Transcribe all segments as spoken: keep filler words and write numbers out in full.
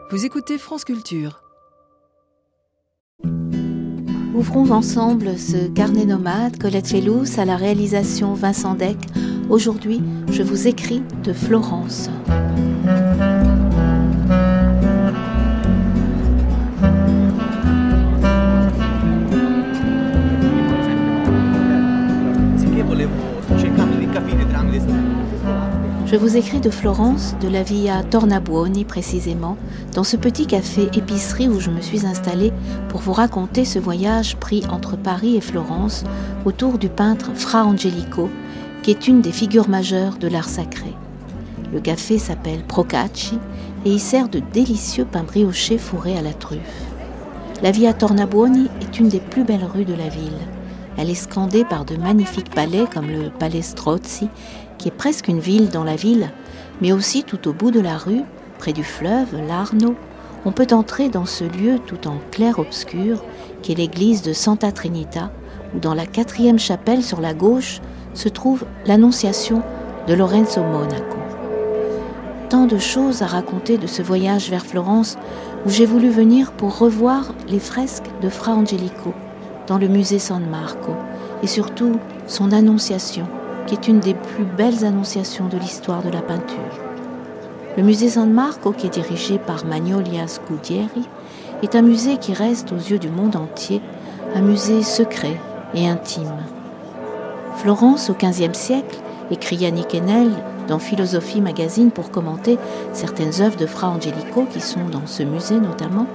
Vous écoutez France Culture. Ouvrons ensemble ce carnet nomade. Colette Fellous à la réalisation, Vincent Deck. Aujourd'hui, je vous écris de Florence. Je vous écris de Florence, de la Via Tornabuoni précisément, dans ce petit café-épicerie où je me suis installée pour vous raconter ce voyage pris entre Paris et Florence autour du peintre Fra Angelico, qui est une des figures majeures de l'art sacré. Le café s'appelle Procacci et il sert de délicieux pain brioché fourré à la truffe. La Via Tornabuoni est une des plus belles rues de la ville. Elle est scandée par de magnifiques palais comme le Palais Strozzi, qui est presque une ville dans la ville, mais aussi tout au bout de la rue, près du fleuve, l'Arno, on peut entrer dans ce lieu tout en clair-obscur, qui est l'église de Santa Trinita, où dans la quatrième chapelle sur la gauche se trouve l'Annonciation de Lorenzo Monaco. Tant de choses à raconter de ce voyage vers Florence, où j'ai voulu venir pour revoir les fresques de Fra Angelico, dans le musée San Marco, et surtout son Annonciation, qui est une des plus belles annonciations de l'histoire de la peinture. Le musée San Marco, qui est dirigé par Magnolia Scudieri, est un musée qui reste aux yeux du monde entier, un musée secret et intime. Florence au quinzième siècle, écrit Yannick Enel dans Philosophie Magazine pour commenter certaines œuvres de Fra Angelico qui sont dans ce musée notamment.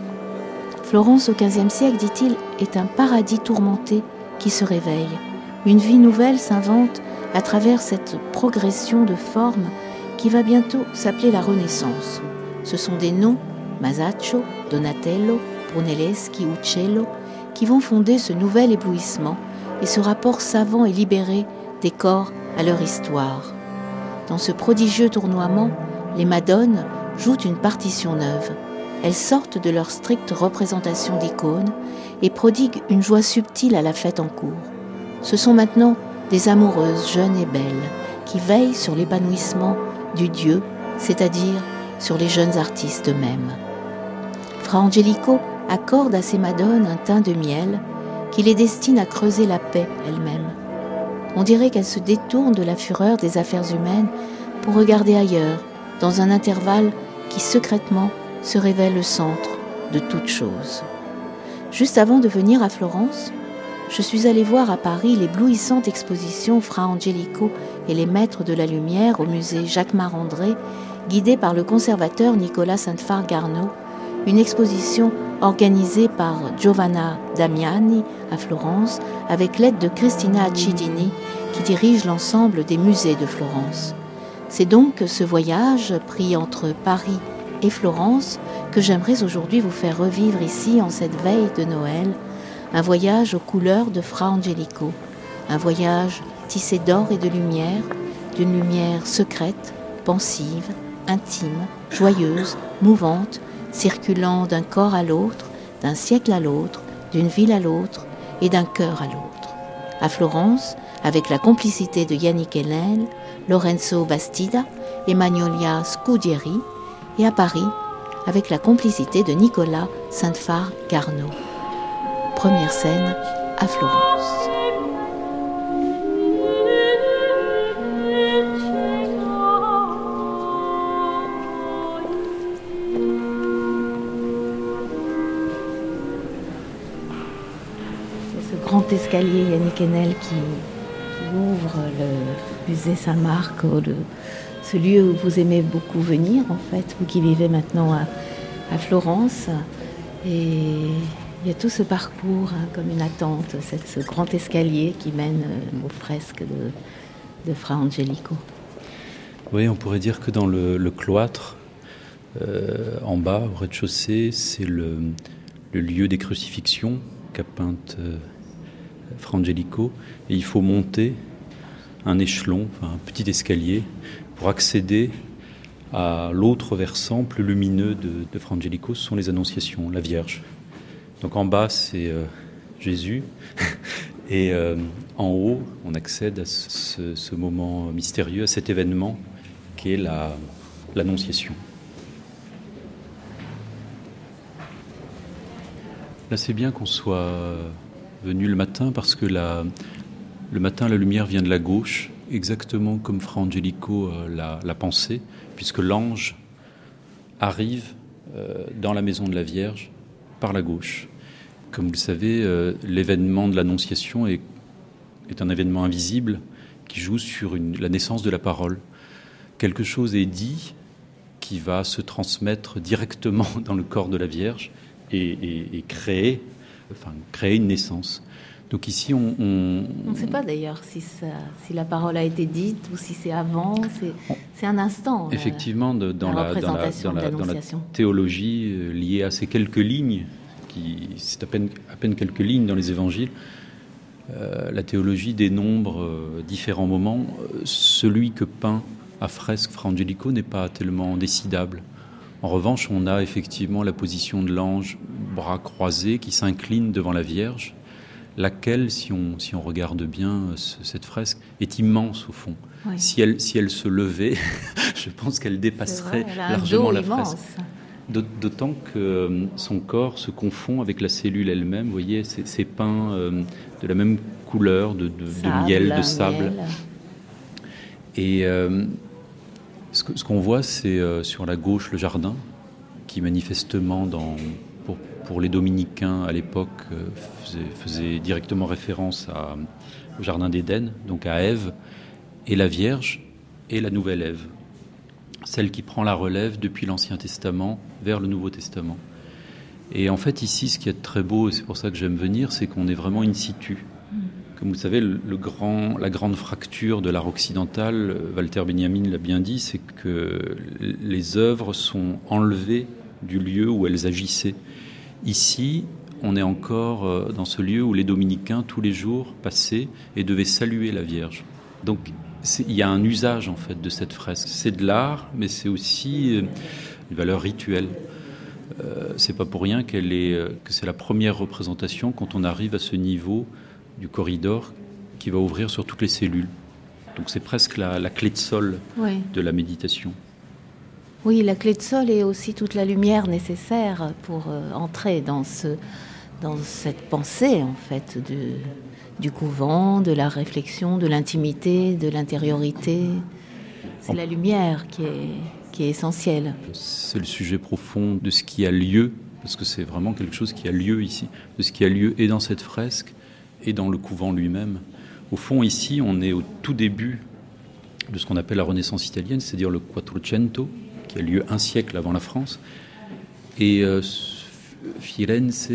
Florence au quinzième siècle, dit-il, est un paradis tourmenté qui se réveille. Une vie nouvelle s'invente à travers cette progression de formes qui va bientôt s'appeler la Renaissance. Ce sont des noms, Masaccio, Donatello, Brunelleschi, Uccello, qui vont fonder ce nouvel éblouissement et ce rapport savant et libéré des corps à leur histoire. Dans ce prodigieux tournoiement, les Madones jouent une partition neuve. Elles sortent de leur stricte représentation d'icônes et prodiguent une joie subtile à la fête en cours. Ce sont maintenant des amoureuses jeunes et belles qui veillent sur l'épanouissement du Dieu, c'est-à-dire sur les jeunes artistes eux-mêmes. Fra Angelico accorde à ces madones un teint de miel qui les destine à creuser la paix elles-mêmes. On dirait qu'elles se détournent de la fureur des affaires humaines pour regarder ailleurs, dans un intervalle qui secrètement se révèle le centre de toute chose. Juste avant de venir à Florence, je suis allée voir à Paris l'éblouissante exposition Fra Angelico et les maîtres de la lumière au musée Jacquemart-André, guidée par le conservateur Nicolas Sainte-Phare-Garneau, une exposition organisée par Giovanna Damiani à Florence avec l'aide de Cristina Accidini qui dirige l'ensemble des musées de Florence. C'est donc ce voyage pris entre Paris et Florence que j'aimerais aujourd'hui vous faire revivre ici en cette veille de Noël. Un voyage aux couleurs de Fra Angelico, un voyage tissé d'or et de lumière, d'une lumière secrète, pensive, intime, joyeuse, mouvante, circulant d'un corps à l'autre, d'un siècle à l'autre, d'une ville à l'autre et d'un cœur à l'autre. À Florence, avec la complicité de Yannick Enel, Lorenzo Bastida et Magnolia Scudieri, et à Paris, avec la complicité de Nicolas Sainte-Phare-Garneau. Première scène à Florence. C'est ce grand escalier Yannick Enel qui, qui ouvre le musée San Marco, le, ce lieu où vous aimez beaucoup venir en fait, vous qui vivez maintenant à, à Florence. Et il y a tout ce parcours hein, comme une attente, cette, ce grand escalier qui mène euh, aux fresques de, de Fra Angelico. Oui, on pourrait dire que dans le, le cloître, euh, en bas, au rez-de-chaussée, c'est le, le lieu des crucifixions qu'a peinte euh, Fra Angelico. Et il faut monter un échelon, enfin, un petit escalier, pour accéder à l'autre versant plus lumineux de, de Fra Angelico, ce sont les Annonciations, la Vierge. Donc en bas, c'est euh, Jésus, et euh, en haut, on accède à ce, ce moment mystérieux, à cet événement qui est la, l'Annonciation. Là, c'est bien qu'on soit venu le matin parce que la, le matin, la lumière vient de la gauche, exactement comme Fra Angelico l'a, l'a pensé, puisque l'ange arrive euh, dans la maison de la Vierge par la gauche. Comme vous le savez, euh, l'événement de l'Annonciation est, est un événement invisible qui joue sur une, la naissance de la parole. Quelque chose est dit qui va se transmettre directement dans le corps de la Vierge et, et, et créer, enfin, créer une naissance. Donc ici, on... On ne sait pas d'ailleurs si, ça, si la parole a été dite ou si c'est avant, c'est, c'est un instant. Effectivement, de, dans, la, la dans, la, dans, la, dans la théologie euh, liée à ces quelques lignes, qui, c'est à peine, à peine quelques lignes dans les évangiles, euh, la théologie dénombre euh, différents moments. Celui que peint à fresque Fra Angelico n'est pas tellement décidable. En revanche, on a effectivement la position de l'ange, bras croisés, qui s'incline devant la Vierge, laquelle, si on, si on regarde bien ce, cette fresque, est immense au fond. Oui. Si, elle, si elle se levait, je pense qu'elle dépasserait vrai, elle a largement un dos la immense. fresque. D'autant que son corps se confond avec la cellule elle-même. Vous voyez, c'est, c'est peint euh, de la même couleur, de, de, sable, de miel, de sable. Miel. Et euh, ce, que, ce qu'on voit, c'est euh, sur la gauche le jardin, qui manifestement, dans, pour, pour les dominicains à l'époque, euh, faisait, faisait directement référence à, au jardin d'Éden, donc à Ève, et la Vierge et la nouvelle Ève, celle qui prend la relève depuis l'Ancien Testament vers le Nouveau Testament. Et en fait, ici, ce qui est très beau, et c'est pour ça que j'aime venir, c'est qu'on est vraiment in situ. Comme vous savez, le, le grand, la grande fracture de l'art occidental, Walter Benjamin l'a bien dit, c'est que les œuvres sont enlevées du lieu où elles agissaient. Ici, on est encore dans ce lieu où les dominicains, tous les jours, passaient et devaient saluer la Vierge. Donc, c'est, il y a un usage, en fait, de cette fresque. C'est de l'art, mais c'est aussi une valeur rituelle. Euh, c'est pas pour rien qu'elle est, que c'est la première représentation quand on arrive à ce niveau du corridor qui va ouvrir sur toutes les cellules. Donc c'est presque la, la clé de sol oui. de la méditation. Oui, la clé de sol est aussi toute la lumière nécessaire pour euh, entrer dans, ce, dans cette pensée, en fait, de, du couvent, de la réflexion, de l'intimité, de l'intériorité. C'est en... la lumière qui est, qui est essentielle. C'est le sujet profond de ce qui a lieu, parce que c'est vraiment quelque chose qui a lieu ici, de ce qui a lieu et dans cette fresque, et dans le couvent lui-même. Au fond, ici, on est au tout début de ce qu'on appelle la Renaissance italienne, c'est-à-dire le Quattrocento, qui a lieu un siècle avant la France. Et euh, Firenze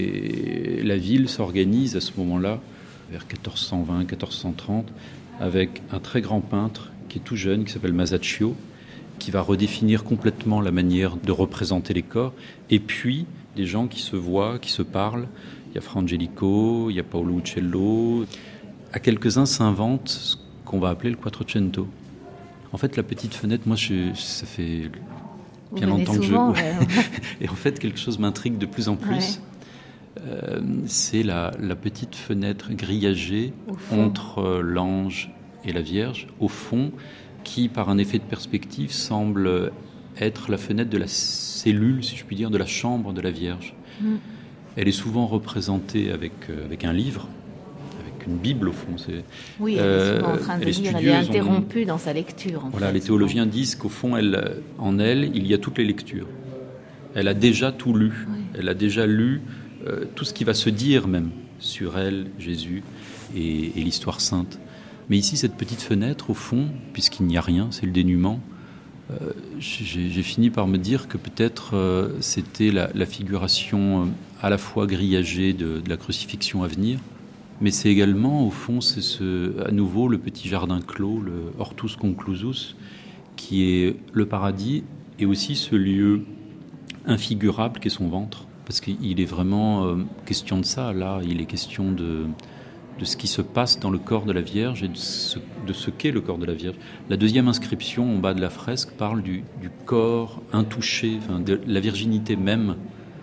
et la ville s'organisent à ce moment-là, vers quatorze cent vingt quatorze cent trente, avec un très grand peintre qui est tout jeune, qui s'appelle Masaccio, qui va redéfinir complètement la manière de représenter les corps, et puis des gens qui se voient, qui se parlent. Il y a Fra Angelico, il y a Paolo Uccello. À quelques-uns s'invente ce qu'on va appeler le Quattrocento. En fait, la petite fenêtre, moi, je, ça fait bien Vous longtemps souvent, que je... Ouais. Et en fait, quelque chose m'intrigue de plus en plus. Ouais. Euh, c'est la, la petite fenêtre grillagée entre l'ange et la Vierge, au fond, qui, par un effet de perspective, semble être la fenêtre de la cellule, si je puis dire, de la chambre de la Vierge. Mm. Elle est souvent représentée avec, euh, avec un livre, avec une Bible au fond. C'est, oui, elle est souvent en train de lire, elle est interrompue dans sa lecture. En voilà, fait, les théologiens souvent. disent qu'au fond, elle, en elle, il y a toutes les lectures. Elle a déjà tout lu. Oui. Elle a déjà lu euh, tout ce qui va se dire même sur elle, Jésus et, et l'histoire sainte. Mais ici, cette petite fenêtre, au fond, puisqu'il n'y a rien, c'est le dénuement, euh, j'ai, j'ai fini par me dire que peut-être euh, c'était la, la figuration... Euh, à la fois grillagé de, de la crucifixion à venir, mais c'est également, au fond, c'est ce, à nouveau le petit jardin clos, le Hortus Conclusus, qui est le paradis, et aussi ce lieu infigurable qu'est son ventre, parce qu'il est vraiment euh, question de ça, là, il est question de, de ce qui se passe dans le corps de la Vierge et de ce, de ce qu'est le corps de la Vierge. La deuxième inscription, en bas de la fresque, parle du, du corps intouché, enfin, de la virginité même.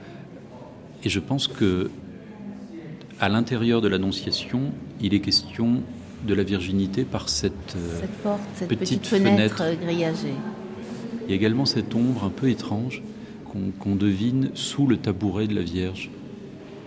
Et je pense que à l'intérieur de l'Annonciation, il est question de la virginité par cette, cette porte, cette petite, petite fenêtre, fenêtre grillagée. Il y a également cette ombre un peu étrange qu'on, qu'on devine sous le tabouret de la Vierge.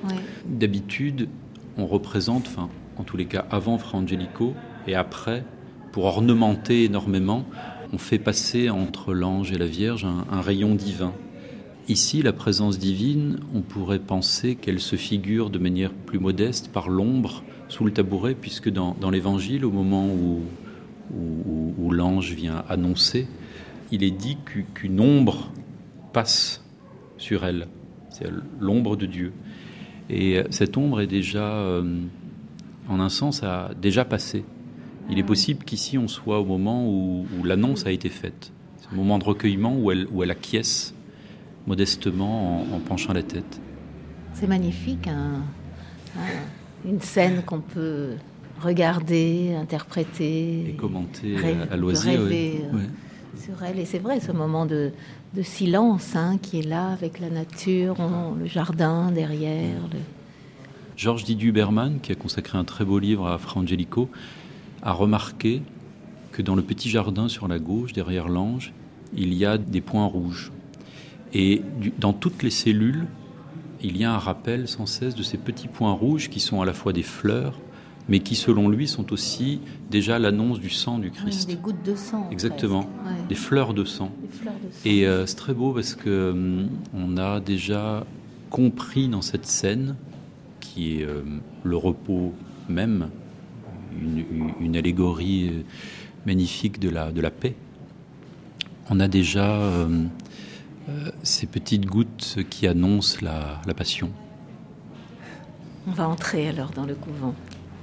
Oui. D'habitude, on représente, enfin, en tous les cas, avant Fra Angelico et après, pour ornementer énormément, on fait passer entre l'ange et la Vierge un, un rayon divin. Ici, la présence divine, on pourrait penser qu'elle se figure de manière plus modeste par l'ombre sous le tabouret, puisque dans, dans l'Évangile, au moment où, où, où l'ange vient annoncer, il est dit qu'une ombre passe sur elle. C'est l'ombre de Dieu. Et cette ombre est déjà, euh, en un sens, a déjà passé. Il est possible qu'ici, on soit au moment où, où l'annonce a été faite. C'est un moment de recueillement où elle, où elle acquiesce modestement en, en penchant la tête. C'est magnifique, hein, hein, une scène qu'on peut regarder, interpréter. Et commenter rêver, à, à loisir. Rêver ouais. euh, sur elle. Et c'est vrai, ce moment de, de silence hein, qui est là avec la nature, on, le jardin derrière. Le... Georges Didier-Huberman, qui a consacré un très beau livre à Fra Angelico, a remarqué que dans le petit jardin sur la gauche, derrière l'ange, il y a des points rouges. Et dans toutes les cellules, il y a un rappel sans cesse de ces petits points rouges qui sont à la fois des fleurs, mais qui, selon lui, sont aussi déjà l'annonce du sang du Christ. Oui, des gouttes de sang. Exactement, ouais. des fleurs de sang. Des fleurs de sang. Et euh, c'est très beau parce que hum, on a déjà compris dans cette scène, qui est euh, le repos même, une, une allégorie magnifique de la, de la paix. On a déjà euh, euh, ces petites gouttes qui annoncent la, la passion. On va entrer alors dans le couvent.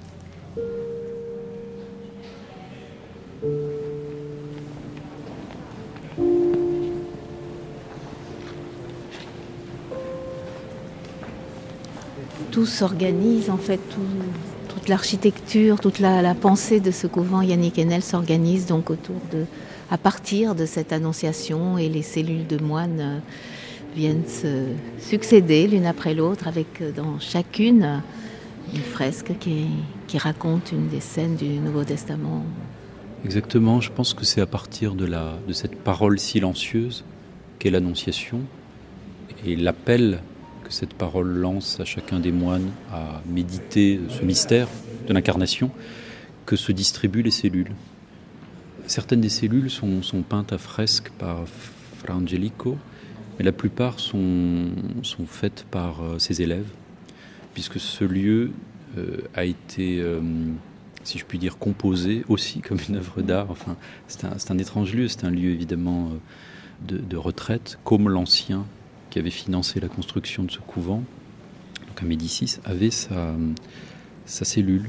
Tout s'organise en fait, tout, toute l'architecture, toute la, la pensée de ce couvent Yannick Enel s'organise donc autour de, à partir de cette annonciation, et les cellules de moines euh, viennent se succéder l'une après l'autre avec euh, dans chacune une fresque qui, qui raconte une des scènes du Nouveau Testament. Exactement, je pense que c'est à partir de, la, de cette parole silencieuse qu'est l'Annonciation et l'appel que cette parole lance à chacun des moines à méditer ce mystère de l'incarnation que se distribuent les cellules. Certaines des cellules sont, sont peintes à fresque par Fra Angelico, mais la plupart sont, sont faites par euh, ses élèves, puisque ce lieu euh, a été, euh, si je puis dire, composé aussi comme une œuvre d'art. Enfin, c'est un, c'est un étrange lieu, c'est un lieu évidemment de, de retraite, comme l'ancien qui avait financé la construction de ce couvent, donc à Médicis, avait sa, sa cellule.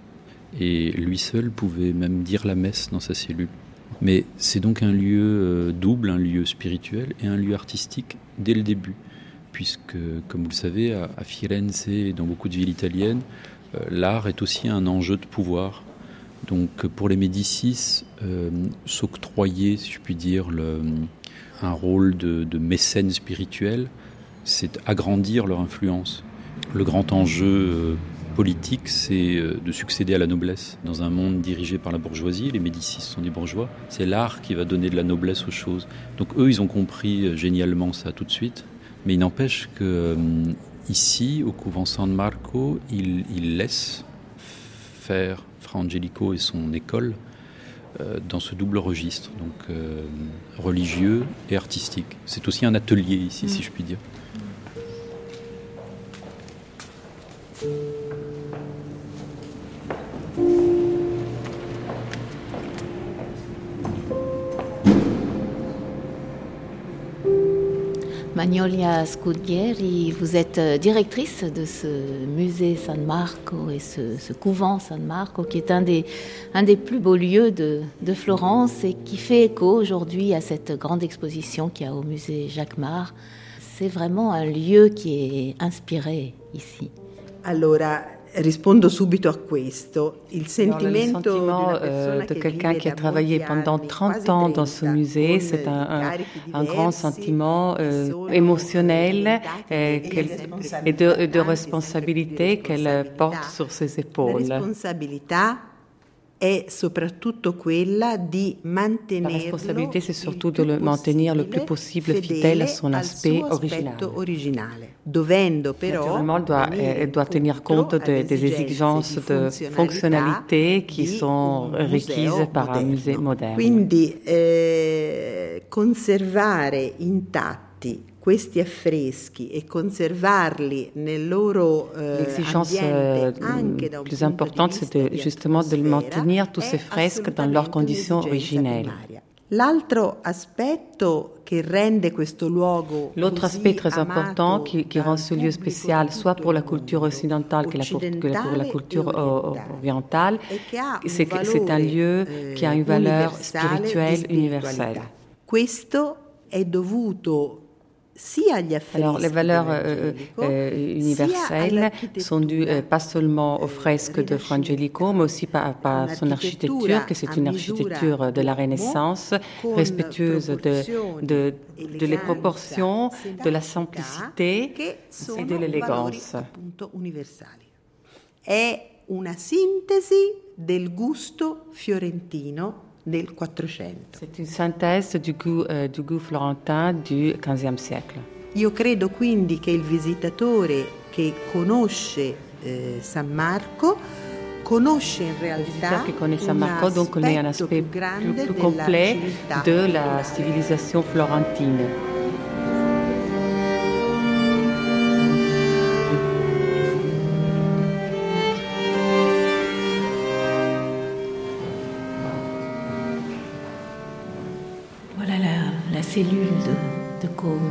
Et lui seul pouvait même dire la messe dans sa cellule. Mais c'est donc un lieu euh, double, un lieu spirituel et un lieu artistique dès le début. Puisque, comme vous le savez, à, à Firenze et dans beaucoup de villes italiennes, euh, l'art est aussi un enjeu de pouvoir. Donc pour les Médicis, euh, s'octroyer, si je puis dire, le... un rôle de, de mécène spirituel, c'est agrandir leur influence. Le grand enjeu euh, politique, c'est euh, de succéder à la noblesse. Dans un monde dirigé par la bourgeoisie, les Médicis sont des bourgeois, c'est l'art qui va donner de la noblesse aux choses. Donc eux, ils ont compris euh, génialement ça tout de suite, mais il n'empêche que euh, ici, au couvent San Marco, ils, ils laissent faire Fra Angelico et son école dans ce double registre, donc euh, religieux et artistique. C'est aussi un atelier ici, mmh. si je puis dire. Magnolia Scudieri, vous êtes directrice de ce musée San Marco et ce, ce couvent San Marco qui est un des, un des plus beaux lieux de, de Florence et qui fait écho aujourd'hui à cette grande exposition qu'il y a au musée Jacquemart. C'est vraiment un lieu qui est inspiré ici. Allora, rispondo subito a questo. Il sentimento Alors, le sentiment de quelqu'un qui a travaillé pendant trente ans dans ce musée, c'est un, un, un grand sentiment euh, émotionnel euh, et de, de responsabilité qu'elle porte sur ses épaules. La responsabilità è soprattutto quella di mantenerlo. La responsabilité, c'est surtout de le maintenir le plus possible fidèle à son aspect original. originale. Dovendo però Naturellement, elle doit, elle doit tenir compte de, des exigences de fonctionnalité qui sont requises par un musée moderne. Quindi eh, conservare intatti questi affreschi e conservarli nel loro eh, L'exigence ambiente, euh, anche da un plus punto importante, di c'est vista de, di justement de maintenir tous ces fresques dans leurs conditions originelles. L'altro aspetto che rende questo luogo L'autre aspect très important qui, qui rend ce lieu spécial, soit pour la culture occidentale que, la, que la, pour la culture orientale, c'est que c'est un lieu qui a une valeur spirituelle universelle. Questo è dovuto sia agli affreschi. Alors, les valeurs euh, euh, universelles sont dues euh, pas seulement aux fresques de Fra Angelico, mais aussi par, par son architecture, que c'est une architecture de la Renaissance, respectueuse de, de, de les proportions, de la simplicité et de l'élégance. È una sintesi del gusto fiorentino del Quattrocento. C'est une synthèse du goût, euh, du goût florentin du quinzième siècle. Io credo quindi che il visitatore che conosce eh, San Marco conosce in realtà qui connaît San Marco, donc connaît un aspect plus, plus complet de la civilisation florentine. Cellule de, de Côme.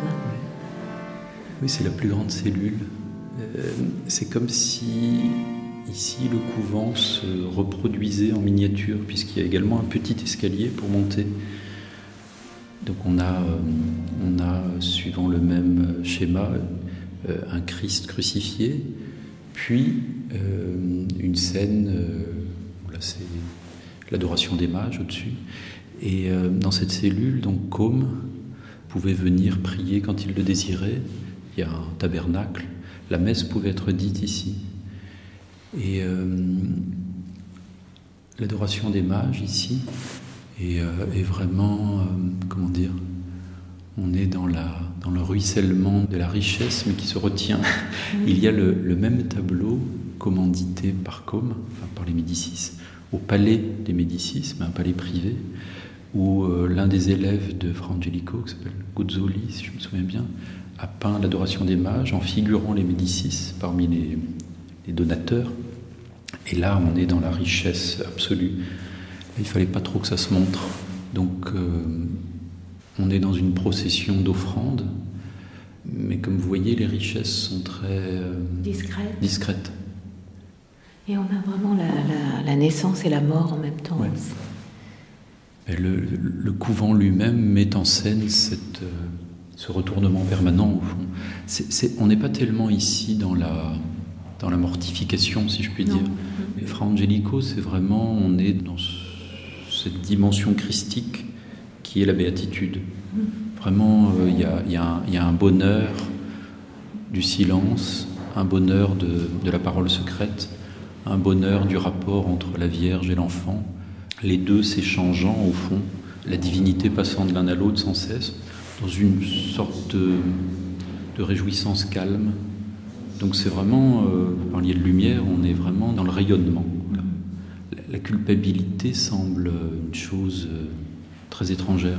Oui, c'est la plus grande cellule. Euh, c'est comme si ici le couvent se reproduisait en miniature, puisqu'il y a également un petit escalier pour monter. Donc on a, euh, on a suivant le même schéma, euh, un Christ crucifié, puis euh, une scène, euh, là c'est l'adoration des mages au-dessus. Et euh, dans cette cellule, donc Côme pouvait venir prier quand il le désirait. Il y a un tabernacle. La messe pouvait être dite ici. Et euh, l'adoration des mages ici est, euh, est vraiment, euh, comment dire, on est dans, la, dans le ruissellement de la richesse, mais qui se retient. Il y a le, le même tableau commandité par Côme, enfin par les Médicis, au palais des Médicis, mais un palais privé, où euh, l'un des élèves de Fra Angelico, qui s'appelle Guzzoli, si je me souviens bien, a peint l'adoration des mages en figurant les Médicis parmi les, les donateurs. Et là, on est dans la richesse absolue. Il ne fallait pas trop que ça se montre. Donc, euh, on est dans une procession d'offrandes, mais comme vous voyez, les richesses sont très euh, discrètes. discrètes. Et on a vraiment la, la, la naissance et la mort en même temps. Ouais. Le, le, le couvent lui-même met en scène cette, euh, ce retournement permanent au fond. C'est, c'est, on n'est pas tellement ici dans la, dans la mortification, si je puis non. dire. Mais Fra Angelico, c'est vraiment, on est dans ce, cette dimension christique qui est la béatitude. Mm. Vraiment, il euh, y, y, y a un bonheur du silence, un bonheur de, de la parole secrète, un bonheur du rapport entre la Vierge et l'enfant, les deux s'échangeant au fond, la divinité passant de l'un à l'autre sans cesse, dans une sorte de, de réjouissance calme. Donc c'est vraiment, euh, vous parliez de lumière, on est vraiment dans le rayonnement. Voilà. La, la culpabilité semble une chose euh, très étrangère.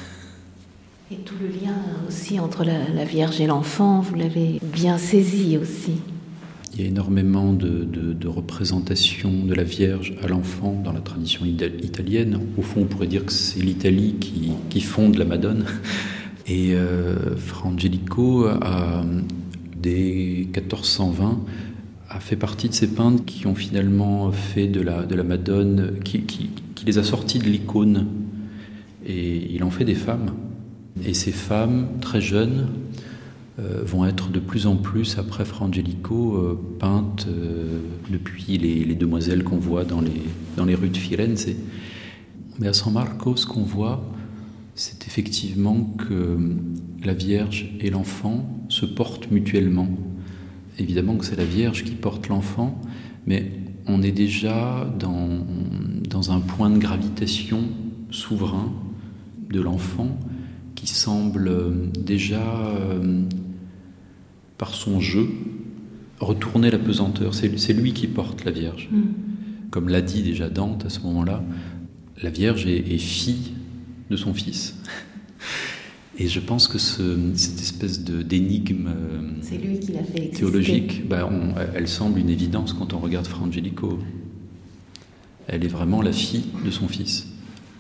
Et tout le lien aussi entre la, la Vierge et l'enfant, vous l'avez bien saisi aussi. Il y a énormément de, de, de représentations de la Vierge à l'enfant dans la tradition italienne. Au fond, on pourrait dire que c'est l'Italie qui, qui fonde la Madone. Et euh, Fra Angelico, a, dès quatorze cent vingt, a fait partie de ces peintres qui ont finalement fait de la, de la Madone, qui, qui, qui les a sortis de l'icône. Et il en fait des femmes. Et ces femmes, très jeunes, Euh, vont être de plus en plus, après Fra Angelico, euh, peintes euh, depuis les, les demoiselles qu'on voit dans les, dans les rues de Firenze. Mais à San Marco, ce qu'on voit, c'est effectivement que la Vierge et l'enfant se portent mutuellement. Évidemment que c'est la Vierge qui porte l'enfant, mais on est déjà dans, dans un point de gravitation souverain de l'enfant qui semble déjà, euh, par son jeu, retourner la pesanteur. C'est, c'est lui qui porte la Vierge. Mm. Comme l'a dit déjà Dante à ce moment-là, la Vierge est, est fille de son fils. Et je pense que ce, cette espèce de, d'énigme euh, c'est lui qui l'a fait théologique, bah on, elle semble une évidence quand on regarde Fra Angelico. Elle est vraiment la fille de son fils.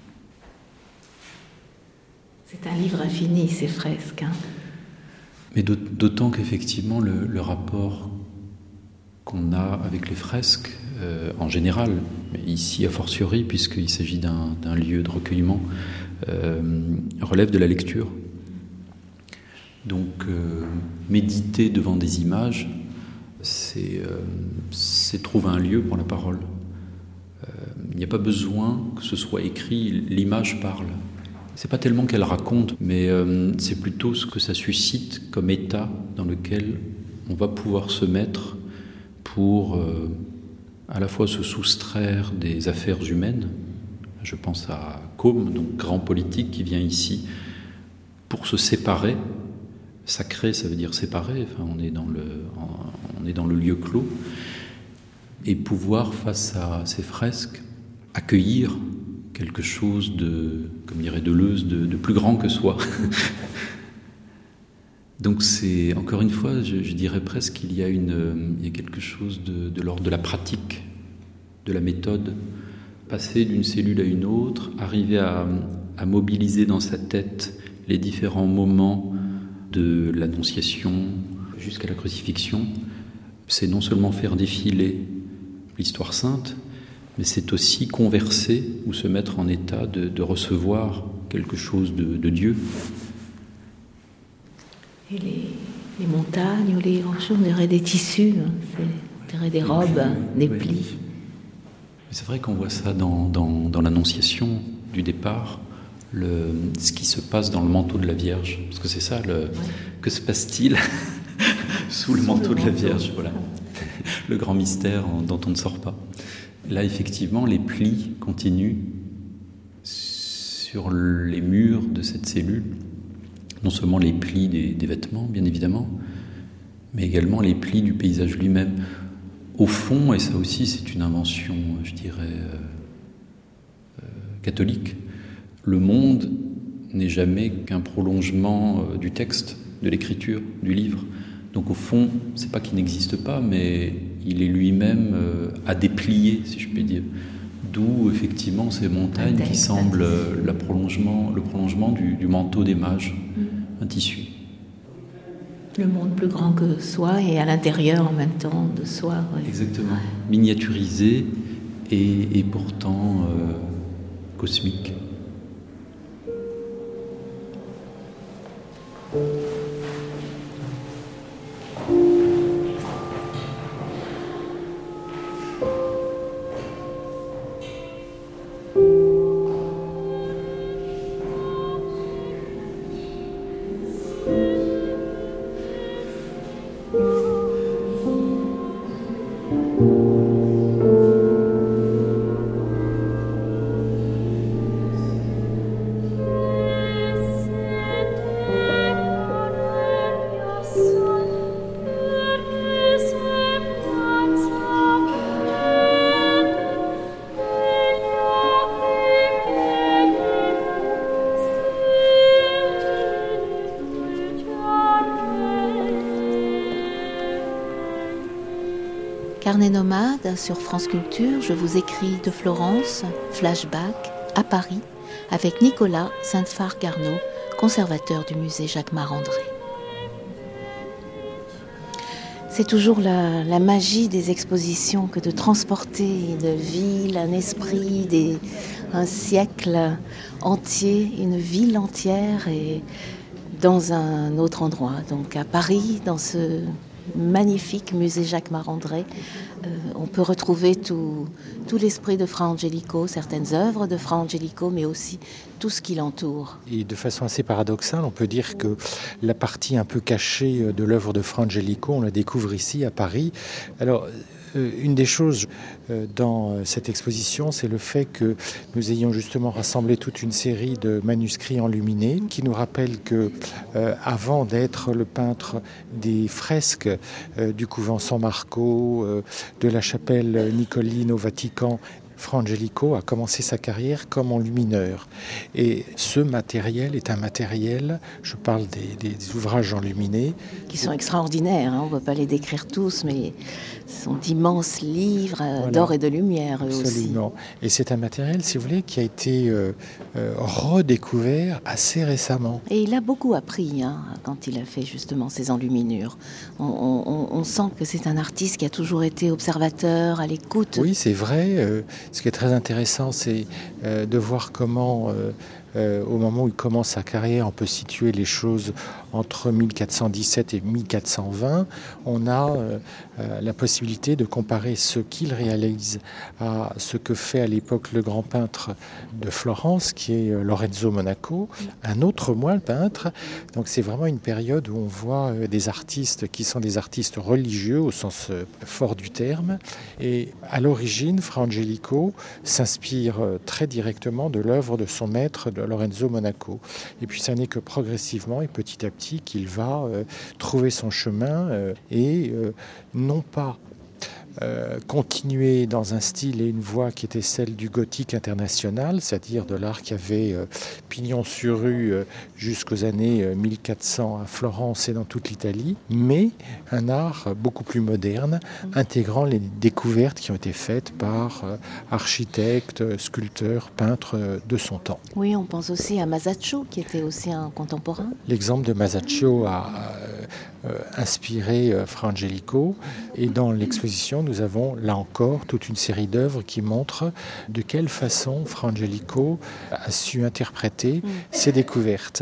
C'est un livre infini, ces fresques. Hein. Mais d'autant qu'effectivement, le, le rapport qu'on a avec les fresques, euh, en général, mais ici a fortiori, puisqu'il s'agit d'un, d'un lieu de recueillement, euh, relève de la lecture. Donc, euh, méditer devant des images, c'est, euh, c'est trouver un lieu pour la parole. Euh, il n'y a pas besoin que ce soit écrit, l'image parle. C'est pas tellement qu'elle raconte, mais euh, c'est plutôt ce que ça suscite comme état dans lequel on va pouvoir se mettre pour euh, à la fois se soustraire des affaires humaines. Je pense à Côme, donc grand politique qui vient ici pour se séparer. Sacré, ça veut dire séparer. Enfin, on est dans le, on est dans le lieu clos, et pouvoir face à ces fresques accueillir quelque chose de, comme dirait Deleuze, de, de plus grand que soi. Donc c'est, encore une fois, je, je dirais presque qu'il y a, une, il y a quelque chose de, de l'ordre de la pratique, de la méthode. Passer d'une cellule à une autre, arriver à, à mobiliser dans sa tête les différents moments de l'Annonciation jusqu'à la crucifixion, c'est non seulement faire défiler l'histoire sainte, mais c'est aussi converser ou se mettre en état de, de recevoir quelque chose de, de Dieu. Et les, les montagnes ou les rochers, on dirait des tissus, hein. C'est, on dirait des robes, plis, hein, des oui. plis. C'est vrai qu'on voit ça dans, dans, dans l'Annonciation du départ, le, ce qui se passe dans le manteau de la Vierge. Parce que c'est ça, le, ouais. Que se passe-t-il sous le sous manteau le de la Vierge, voilà. Le grand mystère dont on ne sort pas. Là, effectivement, les plis continuent sur les murs de cette cellule. Non seulement les plis des, des vêtements, bien évidemment, mais également les plis du paysage lui-même. Au fond, et ça aussi c'est une invention, je dirais, euh, euh, catholique, le monde n'est jamais qu'un prolongement euh, du texte, de l'écriture, du livre. Donc au fond, c'est pas qu'il n'existe pas, mais il est lui-même euh, à déplier, si je puis dire. D'où effectivement ces montagnes qui semblent euh, la prolongement, le prolongement du, du manteau des mages, mmh. un tissu. Le monde plus grand que soi et à l'intérieur en même temps de soi. Ouais. Exactement. Miniaturisé et, et pourtant euh, cosmique. Carnet nomade sur France Culture, je vous écris de Florence, flashback, à Paris, avec Nicolas Sainte-Phare-Garneau, conservateur du musée Jacquemart-André. C'est toujours la, la magie des expositions que de transporter une ville, un esprit, des, un siècle entier, une ville entière et dans un autre endroit. Donc à Paris, dans ce magnifique musée Jacquemart-André, euh, on peut retrouver tout, tout l'esprit de Fra Angelico, certaines œuvres de Fra Angelico, mais aussi tout ce qui l'entoure. Et de façon assez paradoxale, on peut dire que la partie un peu cachée de l'œuvre de Fra Angelico, on la découvre ici à Paris. Alors, Une des choses dans cette exposition, c'est le fait que nous ayons justement rassemblé toute une série de manuscrits enluminés qui nous rappellent que, euh, avant d'être le peintre des fresques euh, du couvent San Marco, euh, de la chapelle Nicoline au Vatican, Fra Angelico a commencé sa carrière comme enlumineur. Et ce matériel est un matériel, je parle des, des ouvrages enluminés. Qui sont extraordinaires, hein, on ne peut pas les décrire tous, mais ce sont d'immenses livres euh, voilà. d'or et de lumière eux Absolument. aussi. Et c'est un matériel, si vous voulez, qui a été euh, euh, redécouvert assez récemment. Et il a beaucoup appris hein, quand il a fait justement ces enluminures. On, on, on sent que c'est un artiste qui a toujours été observateur, à l'écoute. Oui, c'est vrai. Euh, Ce qui est très intéressant, c'est euh, de voir comment, euh, euh, au moment où il commence sa carrière, on peut situer les choses entre mille quatre cent dix-sept et mille quatre cent vingt. On a euh, euh, la possibilité de comparer ce qu'il réalise à ce que fait à l'époque le grand peintre de Florence, qui est euh, Lorenzo Monaco, un autre moine peintre. Donc c'est vraiment une période où on voit euh, des artistes qui sont des artistes religieux au sens euh, fort du terme. Et à l'origine, Fra Angelico s'inspire très directement de l'œuvre de son maître, de Lorenzo Monaco. Et puis ça n'est que progressivement et petit à petit qu'il va euh, trouver son chemin euh, et euh, non pas Euh, continuer dans un style et une voie qui était celle du gothique international, c'est-à-dire de l'art qui avait euh, pignon sur rue euh, jusqu'aux années euh, mille quatre cents à Florence et dans toute l'Italie, mais un art beaucoup plus moderne, intégrant les découvertes qui ont été faites par euh, architectes, sculpteurs, peintres euh, de son temps. Oui, on pense aussi à Masaccio, qui était aussi un contemporain. L'exemple de Masaccio a euh, euh, inspiré euh, Fra Angelico, et dans l'exposition, nous avons là encore toute une série d'œuvres qui montrent de quelle façon Fra Angelico a su interpréter mmh. ses découvertes.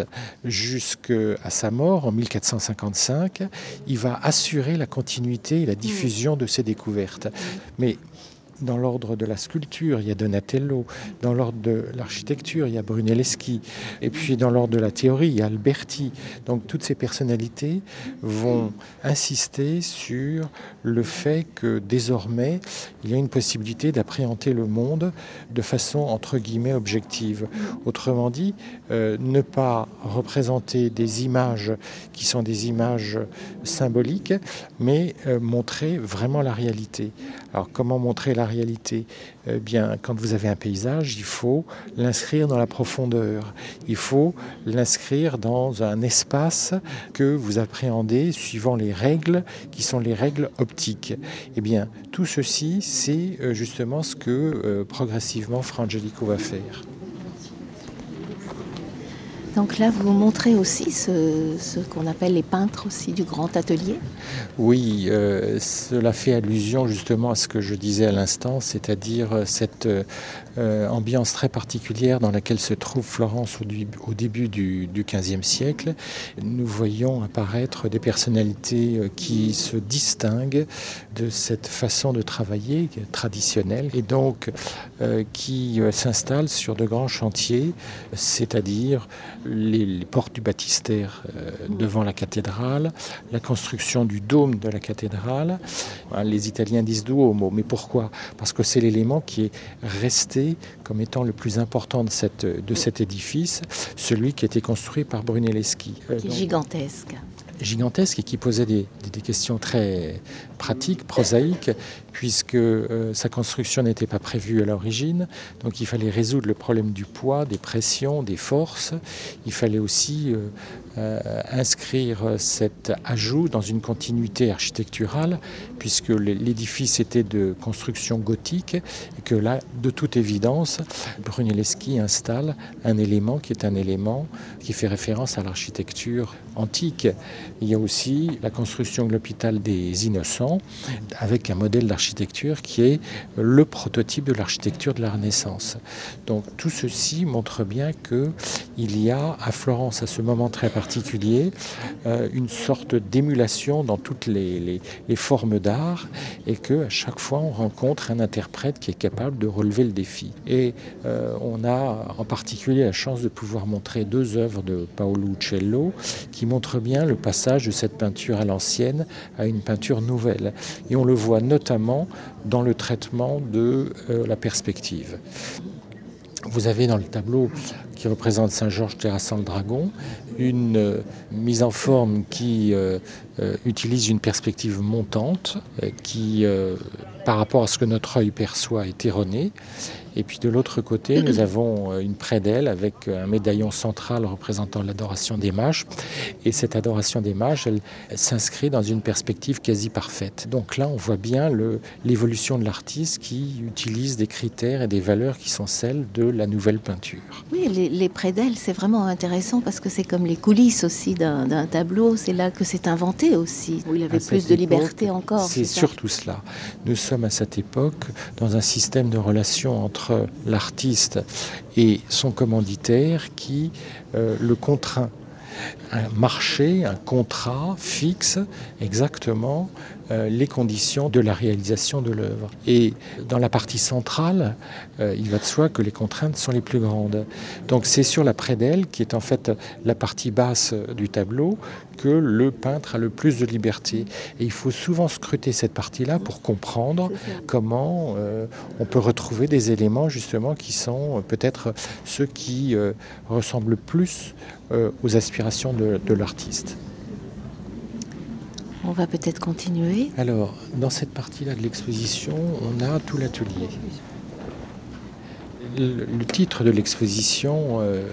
Jusqu'à sa mort en mille quatre cent cinquante-cinq, il va assurer la continuité et la diffusion mmh. de ses découvertes. Mais dans l'ordre de la sculpture, il y a Donatello. Dans l'ordre de l'architecture, il y a Brunelleschi. Et puis dans l'ordre de la théorie, il y a Alberti. Donc toutes ces personnalités vont insister sur le fait que désormais, il y a une possibilité d'appréhender le monde de façon entre guillemets objective. Autrement dit, euh, ne pas représenter des images qui sont des images symboliques, mais euh, montrer vraiment la réalité. Alors comment montrer la réalité ? Eh bien, quand vous avez un paysage, il faut l'inscrire dans la profondeur. Il faut l'inscrire dans un espace que vous appréhendez suivant les règles qui sont les règles optiques. Eh bien, tout ceci, c'est justement ce que euh, progressivement Fra Angelico va faire. Donc là, vous montrez aussi ce, ce qu'on appelle les peintres aussi du grand atelier. Oui, euh, cela fait allusion justement à ce que je disais à l'instant, c'est-à-dire cette euh, ambiance très particulière dans laquelle se trouve Florence au, du, au début du, du quinzième siècle. Nous voyons apparaître des personnalités qui se distinguent de cette façon de travailler traditionnelle et donc euh, qui euh, s'installent sur de grands chantiers, c'est-à-dire Les, les portes du baptistère euh, devant la cathédrale, la construction du dôme de la cathédrale. Les Italiens disent Duomo, mais pourquoi ? Parce que c'est l'élément qui est resté comme étant le plus important de, cette, de cet édifice, celui qui a été construit par Brunelleschi. Euh, qui est donc, gigantesque. gigantesque et qui posait des, des questions très pratiques, prosaïques, puisque euh, sa construction n'était pas prévue à l'origine. Donc il fallait résoudre le problème du poids, des pressions, des forces. Il fallait aussi euh, euh, inscrire cet ajout dans une continuité architecturale, puisque l'édifice était de construction gothique, et que là, de toute évidence, Brunelleschi installe un élément qui est un élément qui fait référence à l'architecture antique. Il y a aussi la construction de l'hôpital des Innocents, avec un modèle d'architecture qui est le prototype de l'architecture de la Renaissance. Donc tout ceci montre bien qu'il y a a à Florence, à ce moment très particulier, euh, une sorte d'émulation dans toutes les, les, les formes d'art et qu'à chaque fois on rencontre un interprète qui est capable de relever le défi. Et euh, on a en particulier la chance de pouvoir montrer deux œuvres de Paolo Uccello qui montrent bien le passage de cette peinture à l'ancienne à une peinture nouvelle. Et on le voit notamment dans le traitement de euh, la perspective. Vous avez dans le tableau qui représente Saint-Georges terrassant le dragon une euh, mise en forme qui euh, euh, utilise une perspective montante euh, qui, euh, par rapport à ce que notre œil perçoit, est erronée. Et puis de l'autre côté, nous avons une prédelle avec un médaillon central représentant l'adoration des mages. Et cette adoration des mages, elle, elle s'inscrit dans une perspective quasi parfaite. Donc là, on voit bien le, l'évolution de l'artiste qui utilise des critères et des valeurs qui sont celles de la nouvelle peinture. Oui, les, les prédelles, c'est vraiment intéressant parce que c'est comme les coulisses aussi d'un, d'un tableau. C'est là que c'est inventé aussi, où il avait à plus de époque, liberté encore. C'est, c'est surtout cela. Nous sommes à cette époque dans un système de relations entre l'artiste et son commanditaire qui euh, le contraint. Un marché, un contrat fixe exactement euh, les conditions de la réalisation de l'œuvre. Et dans la partie centrale, euh, il va de soi que les contraintes sont les plus grandes. Donc c'est sur la prédelle, qui est en fait la partie basse du tableau, que le peintre a le plus de liberté. Et il faut souvent scruter cette partie-là pour comprendre comment euh, on peut retrouver des éléments justement qui sont euh, peut-être ceux qui euh, ressemblent plus euh, aux aspirations de, de l'artiste. On va peut-être continuer. Alors, dans cette partie-là de l'exposition, on a tout l'atelier. Le, le titre de l'exposition, euh,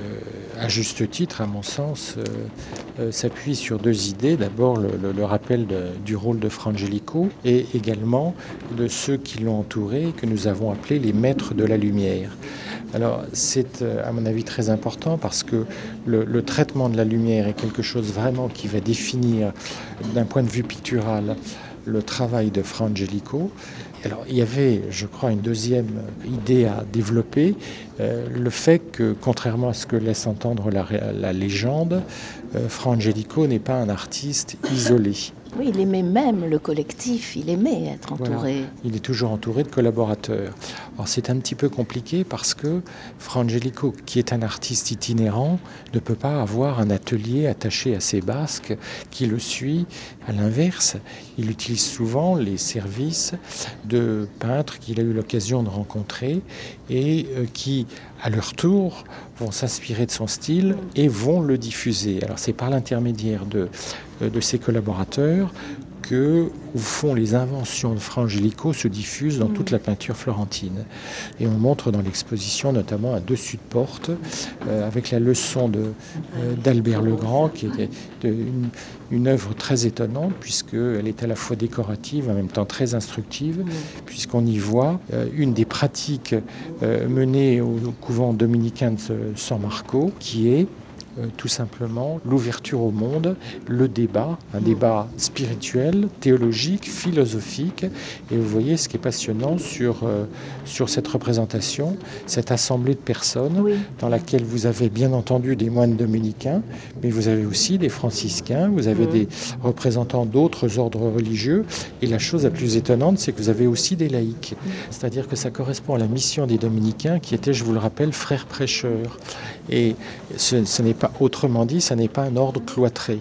à juste titre, à mon sens, euh, euh, s'appuie sur deux idées. D'abord, le, le, le rappel de, du rôle de Fra Angelico et également de ceux qui l'ont entouré, que nous avons appelés les maîtres de la lumière. Alors, c'est à mon avis très important parce que le, le traitement de la lumière est quelque chose vraiment qui va définir, d'un point de vue pictural, le travail de Fra Angelico. Alors, il y avait, je crois, une deuxième idée à développer, euh, le fait que, contrairement à ce que laisse entendre la, la légende, euh, Fra Angelico n'est pas un artiste isolé. Oui, il aimait même le collectif, il aimait être entouré. Voilà. Il est toujours entouré de collaborateurs. Alors c'est un petit peu compliqué parce que Fra Angelico, qui est un artiste itinérant, ne peut pas avoir un atelier attaché à ses basques qui le suit. À l'inverse, il utilise souvent les services de peintres qu'il a eu l'occasion de rencontrer et euh, qui, à leur tour, vont s'inspirer de son style et vont le diffuser. Alors c'est par l'intermédiaire de, de ses collaborateurs que, au fond, les inventions de Fra Angelico se diffusent dans toute la peinture florentine. Et on montre dans l'exposition notamment un dessus de porte euh, avec la leçon de, euh, d'Albert Legrand, qui est de, une, une œuvre très étonnante puisqu'elle est à la fois décorative, en même temps très instructive, puisqu'on y voit euh, une des pratiques euh, menées au, au couvent dominicain de San Marco, qui est Euh, tout simplement l'ouverture au monde, le débat, un débat spirituel, théologique, philosophique. Et vous voyez ce qui est passionnant sur, euh, sur cette représentation, cette assemblée de personnes oui. dans laquelle vous avez bien entendu des moines dominicains, mais vous avez aussi des franciscains, vous avez mmh. des représentants d'autres ordres religieux. Et la chose la plus étonnante, c'est que vous avez aussi des laïcs. Mmh. C'est-à-dire que ça correspond à la mission des dominicains qui étaient, je vous le rappelle, frères prêcheurs. Et ce, ce n'est pas Autrement dit, ça n'est pas un ordre cloîtré.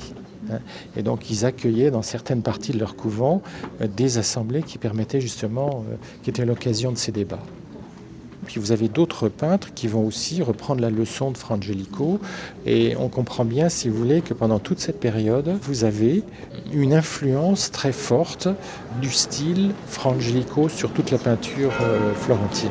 Et donc, ils accueillaient dans certaines parties de leur couvent des assemblées qui permettaient justement, qui étaient l'occasion de ces débats. Puis vous avez d'autres peintres qui vont aussi reprendre la leçon de Fra Angelico. Et on comprend bien, si vous voulez, que pendant toute cette période, vous avez une influence très forte du style Fra Angelico sur toute la peinture euh, florentine.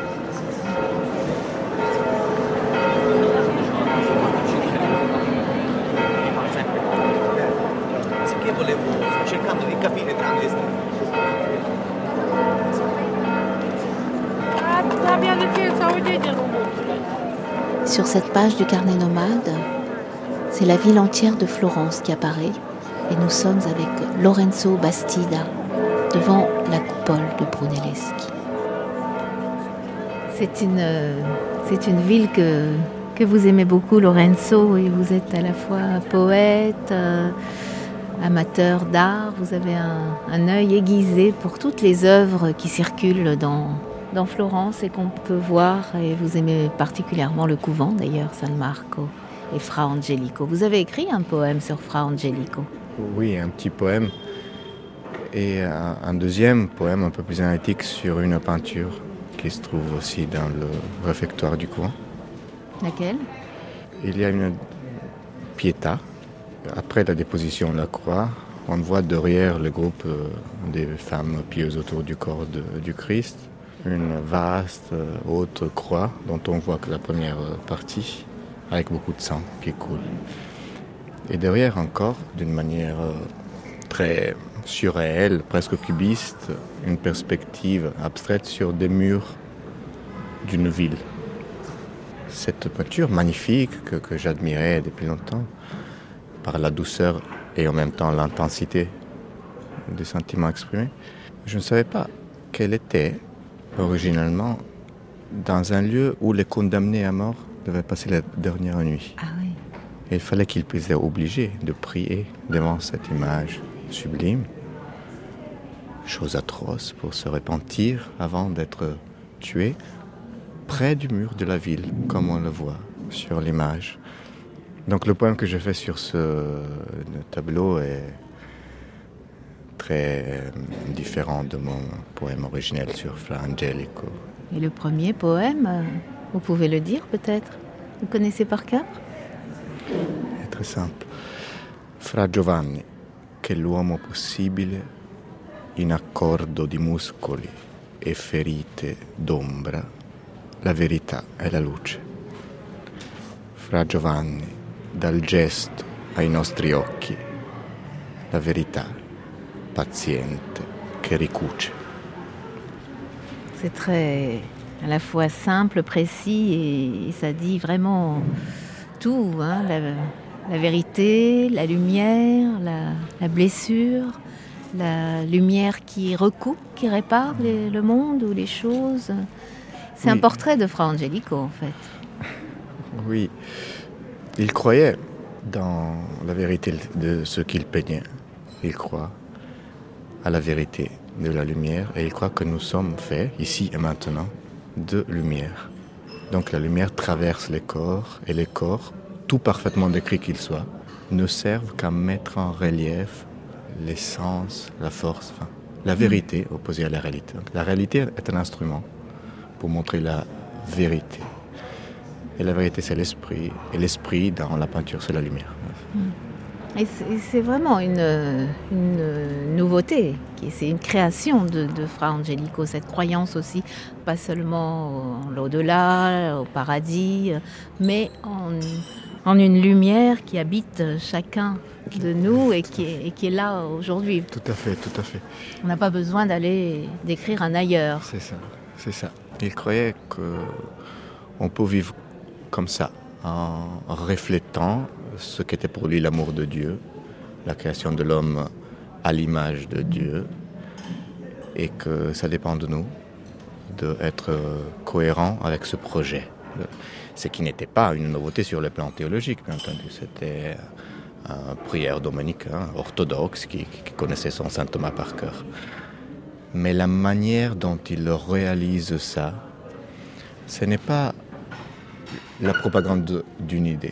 Sur cette page du carnet nomade, c'est la ville entière de Florence qui apparaît et nous sommes avec Lorenzo Bastida devant la coupole de Brunelleschi. C'est une, c'est une ville que, que vous aimez beaucoup Lorenzo, et vous êtes à la fois poète, euh, amateur d'art, vous avez un, un œil aiguisé pour toutes les œuvres qui circulent dans, dans Florence et qu'on peut voir, et vous aimez particulièrement le couvent d'ailleurs, San Marco et Fra Angelico. Vous avez écrit un poème sur Fra Angelico? Oui, un petit poème, et un, un deuxième poème un peu plus analytique sur une peinture qui se trouve aussi dans le réfectoire du couvent. Laquelle? Il y a une Pietà. Après la déposition de la croix, on voit derrière le groupe des femmes pieuses autour du corps de, du Christ une vaste haute croix dont on voit que la première partie avec beaucoup de sang qui coule. Et derrière encore, d'une manière très surréelle, presque cubiste, une perspective abstraite sur des murs d'une ville. Cette peinture magnifique que, que j'admirais depuis longtemps, par la douceur et en même temps l'intensité des sentiments exprimés, je ne savais pas qu'elle était originellement dans un lieu où les condamnés à mort devaient passer la dernière nuit. Ah oui. Et il fallait qu'ils puissent être obligés de prier devant cette image sublime, chose atroce pour se repentir avant d'être tués, près du mur de la ville, comme on le voit sur l'image. Donc le poème que j'ai fait sur ce tableau est très différent de mon poème originel sur Fra Angelico. Et le premier poème, vous pouvez le dire peut-être? Vous connaissez par cœur? È très simple. Fra Giovanni, che l'uomo possibile, in accordo di muscoli e ferite d'ombra, la verità è la luce. Fra Giovanni, dal gesto ai nostri occhi, la verità paziente che ricuce. C'est très à la fois simple, précis, et ça dit vraiment tout, hein, la, la vérité, la lumière, la, la blessure, la lumière qui recoupe, qui répare les, le monde ou les choses. C'est oui. Un portrait de Fra Angelico en fait. Oui. Il croyait dans la vérité de ce qu'il peignait. Il croit à la vérité de la lumière et il croit que nous sommes faits, ici et maintenant, de lumière. Donc la lumière traverse les corps et les corps, tout parfaitement décrits qu'ils soient, ne servent qu'à mettre en relief l'essence, la force, enfin, la vérité opposée à la réalité. Donc, la réalité est un instrument pour montrer la vérité. Et la vérité, c'est l'esprit. Et l'esprit, dans la peinture, c'est la lumière. Et c'est, c'est vraiment une, une nouveauté. C'est une création de, de Fra Angelico, cette croyance aussi, pas seulement en l'au-delà, au paradis, mais en, en une lumière qui habite chacun de nous et qui est, et qui est là aujourd'hui. Tout à fait, tout à fait. On n'a pas besoin d'aller décrire un ailleurs. C'est ça, c'est ça. Il croyait qu'on peut vivre comme ça, en reflétant ce qu'était pour lui l'amour de Dieu, la création de l'homme à l'image de Dieu, et que ça dépend de nous d'être cohérent avec ce projet. Ce qui n'était pas une nouveauté sur le plan théologique, bien entendu. C'était un prière dominicain orthodoxe qui, qui connaissait son Saint Thomas par cœur. Mais la manière dont il réalise ça, ce n'est pas la propagande d'une idée.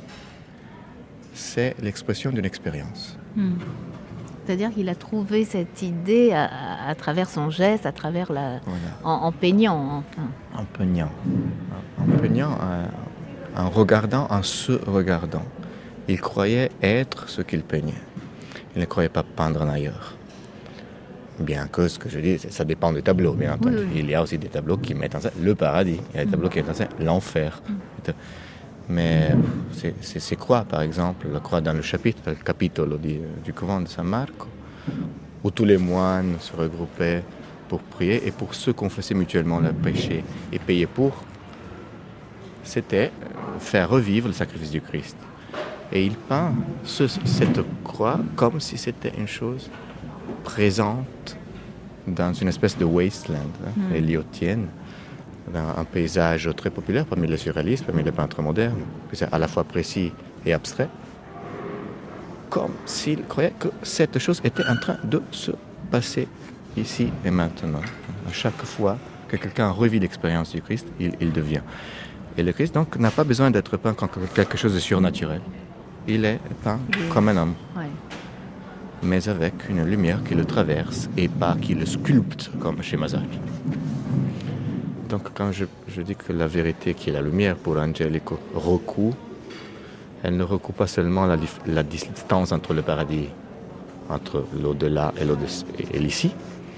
C'est l'expression d'une expérience. Mmh. C'est-à-dire qu'il a trouvé cette idée à, à travers son geste, à travers la, voilà. en, en peignant. Enfin. En peignant. En peignant, en, en regardant, en se regardant. Il croyait être ce qu'il peignait. Il ne croyait pas peindre en ailleurs. Bien que ce que je dis, ça dépend des tableaux, bien entendu. Oui, oui. Il y a aussi des tableaux qui mettent en scène le paradis. Il y a des tableaux mmh. qui mettent en scène l'enfer. Mmh. Mais c'est, c'est, c'est croix, par exemple, la croix dans le chapitre, le capitolo du, du couvent de San Marco, où tous les moines se regroupaient pour prier et pour se confesser mutuellement leurs péchés et payer pour. C'était faire revivre le sacrifice du Christ. Et il peint ce, cette croix comme si c'était une chose présente dans une espèce de wasteland, hein, mmh. éliotienne, un, un paysage très populaire parmi les surréalistes, parmi les peintres modernes, c'est à la fois précis et abstrait, comme s'il croyait que cette chose était en train de se passer ici et maintenant. À chaque fois que quelqu'un revit l'expérience du Christ, il, il devient. Et le Christ, donc, n'a pas besoin d'être peint comme quelque chose de surnaturel. Il est peint oui. comme un homme, ouais. mais avec une lumière qui le traverse et pas qui le sculpte, comme chez Masaccio. Donc, quand je, je dis que la vérité qui est la lumière pour Angelico recoue, elle ne recoue pas seulement la, la distance entre le paradis, entre l'au-delà et, et l'ici,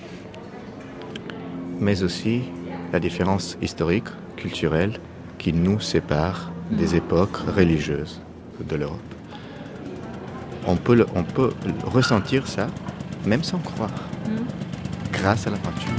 mais aussi la différence historique, culturelle, qui nous sépare des époques religieuses de l'Europe. On peut, le, on peut ressentir ça, même sans croire, mmh. grâce à la peinture.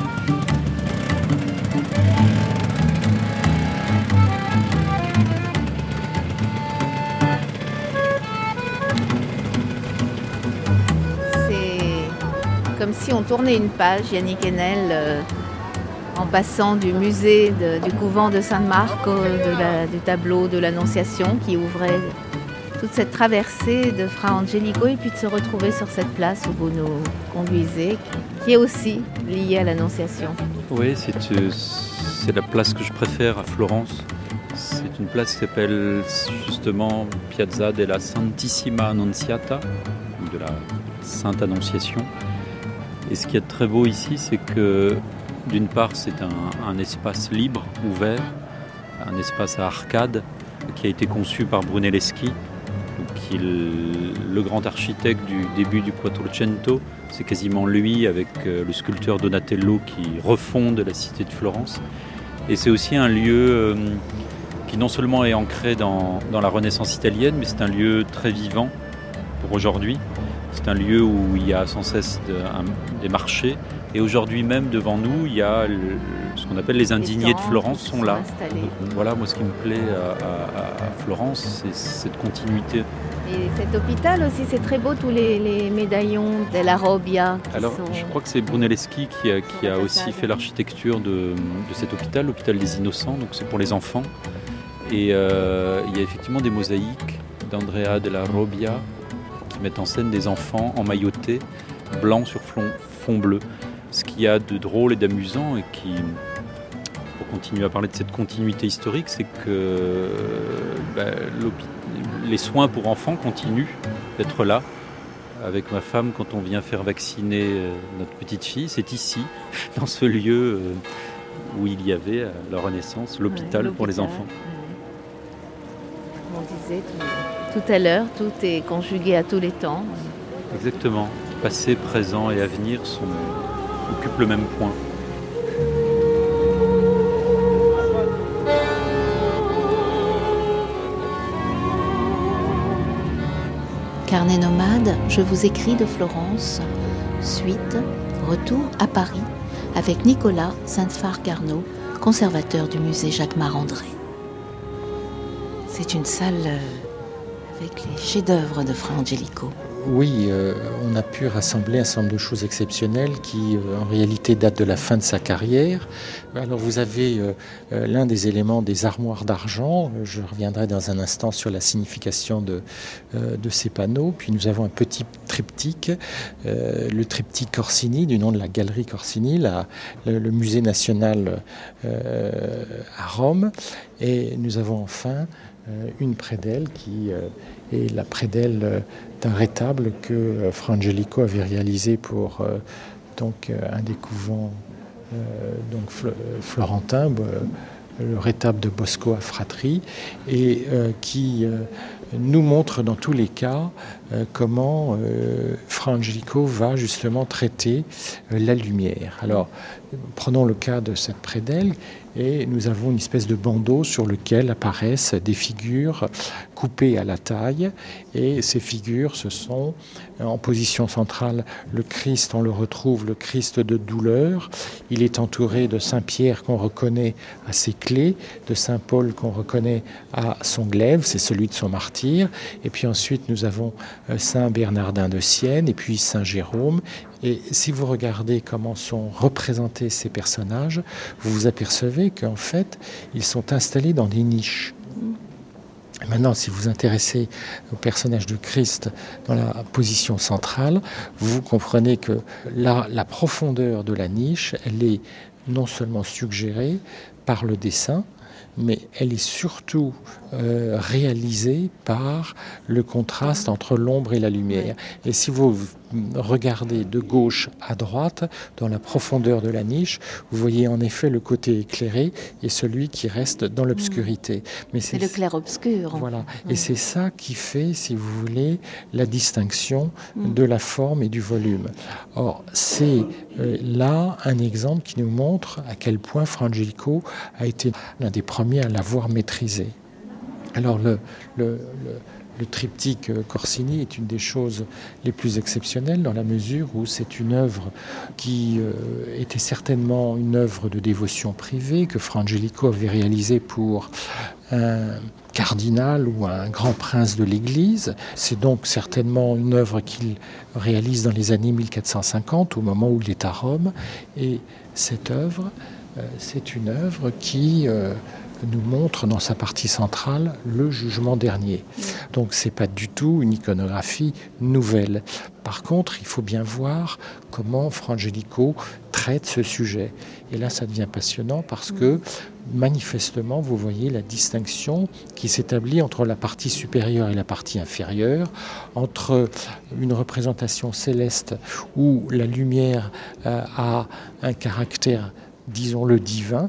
Comme si on tournait une page, Yannick Enel, euh, en passant du musée de, du couvent de San Marco, de la, du tableau de l'Annonciation qui ouvrait toute cette traversée de Fra Angelico et puis de se retrouver sur cette place où vous nous conduisez, qui est aussi liée à l'Annonciation. Oui, c'est, c'est la place que je préfère à Florence. C'est une place qui s'appelle justement Piazza della Santissima Annunziata, de la Sainte Annonciation. Et ce qui est très beau ici, c'est que d'une part, c'est un, un espace libre, ouvert, un espace à arcades qui a été conçu par Brunelleschi, qui est le, le grand architecte du début du Quattrocento. C'est quasiment lui, avec le sculpteur Donatello, qui refonde la cité de Florence. Et c'est aussi un lieu euh, qui non seulement est ancré dans, dans la Renaissance italienne, mais c'est un lieu très vivant pour aujourd'hui. C'est un lieu où il y a sans cesse de, un, des marchés. Et aujourd'hui même, devant nous, il y a le, ce qu'on appelle les indignés de Florence sont là. Donc, voilà, moi, ce qui me plaît à, à, à Florence, c'est cette continuité. Et cet hôpital aussi, c'est très beau, tous les, les médaillons de la Robbia. Alors, sont... je crois que c'est Brunelleschi qui a, qui a aussi fait l'architecture de, de cet hôpital, l'hôpital des Innocents, donc c'est pour les enfants. Et euh, il y a effectivement des mosaïques d'Andrea de la Robbia qui mettent en scène des enfants emmaillotés, blancs sur fond, fond bleu. Ce qu'il y a de drôle et d'amusant, et qui, pour continuer à parler de cette continuité historique, c'est que bah, les soins pour enfants continuent d'être là. Avec ma femme, quand on vient faire vacciner notre petite fille, c'est ici, dans ce lieu où il y avait à la Renaissance l'hôpital, ouais, pour les enfants. Comme on disait tout, tout à l'heure, tout est conjugué à tous les temps. Exactement. Passé, présent et avenir sont, occupent le même point. Carnet nomade, je vous écris de Florence. Suite, retour à Paris avec Nicolas Sainte-Phare-Garneau, conservateur du musée Jacques Marandré. C'est une salle avec les chefs-d'œuvre de Fra Angelico. Oui, euh, on a pu rassembler un certain nombre de choses exceptionnelles qui, euh, en réalité, datent de la fin de sa carrière. Alors, vous avez euh, euh, l'un des éléments des armoires d'argent. Je reviendrai dans un instant sur la signification de, euh, de ces panneaux. Puis, nous avons un petit triptyque, euh, le triptyque Corsini, du nom de la galerie Corsini, la, le, le musée national euh, à Rome. Et nous avons enfin euh, une prédelle qui euh, est la prédelle euh, d'un rétable que euh, Fra Angelico avait réalisé pour euh, donc, euh, un des couvents euh, donc, fl- florentins, euh, le rétable de Bosco a Fratri, et euh, qui euh, nous montre dans tous les cas euh, comment euh, Fra Angelico va justement traiter euh, la lumière. Alors, prenons le cas de cette prédelle, et nous avons une espèce de bandeau sur lequel apparaissent des figures coupées à la taille, et ces figures, ce sont en position centrale le Christ, on le retrouve, le Christ de douleur. Il est entouré de Saint Pierre qu'on reconnaît à ses clés, de Saint Paul qu'on reconnaît à son glaive, c'est celui de son martyre, et puis ensuite nous avons Saint Bernardin de Sienne et puis Saint Jérôme. Et si vous regardez comment sont représentés ces personnages, vous vous apercevez qu'en fait, ils sont installés dans des niches. Maintenant, si vous vous intéressez au personnage du Christ dans la position centrale, vous comprenez que la, la profondeur de la niche, elle est non seulement suggérée par le dessin, mais elle est surtout euh, réalisée par le contraste entre l'ombre et la lumière. Et si vous regardez de gauche à droite, dans la profondeur de la niche, vous voyez en effet le côté éclairé et celui qui reste dans l'obscurité. Mais c'est, c'est le clair-obscur. Voilà. Et c'est ça qui fait, si vous voulez, la distinction de la forme et du volume. Or, c'est euh, là un exemple qui nous montre à quel point Fra Angelico a été l'un des premiers à l'avoir maîtrisé. Alors, le, le, le Le triptyque Corsini est une des choses les plus exceptionnelles dans la mesure où c'est une œuvre qui euh, était certainement une œuvre de dévotion privée que Fra Angelico avait réalisée pour un cardinal ou un grand prince de l'Église. C'est donc certainement une œuvre qu'il réalise dans les années mille quatre cent cinquante, au moment où il est à Rome. Et cette œuvre, euh, c'est une œuvre qui... Euh, nous montre dans sa partie centrale le jugement dernier. Donc c'est pas du tout une iconographie nouvelle. Par contre, il faut bien voir comment Fra Angelico traite ce sujet. Et là, ça devient passionnant parce que manifestement, vous voyez la distinction qui s'établit entre la partie supérieure et la partie inférieure, entre une représentation céleste où la lumière euh, a un caractère, disons-le, divin,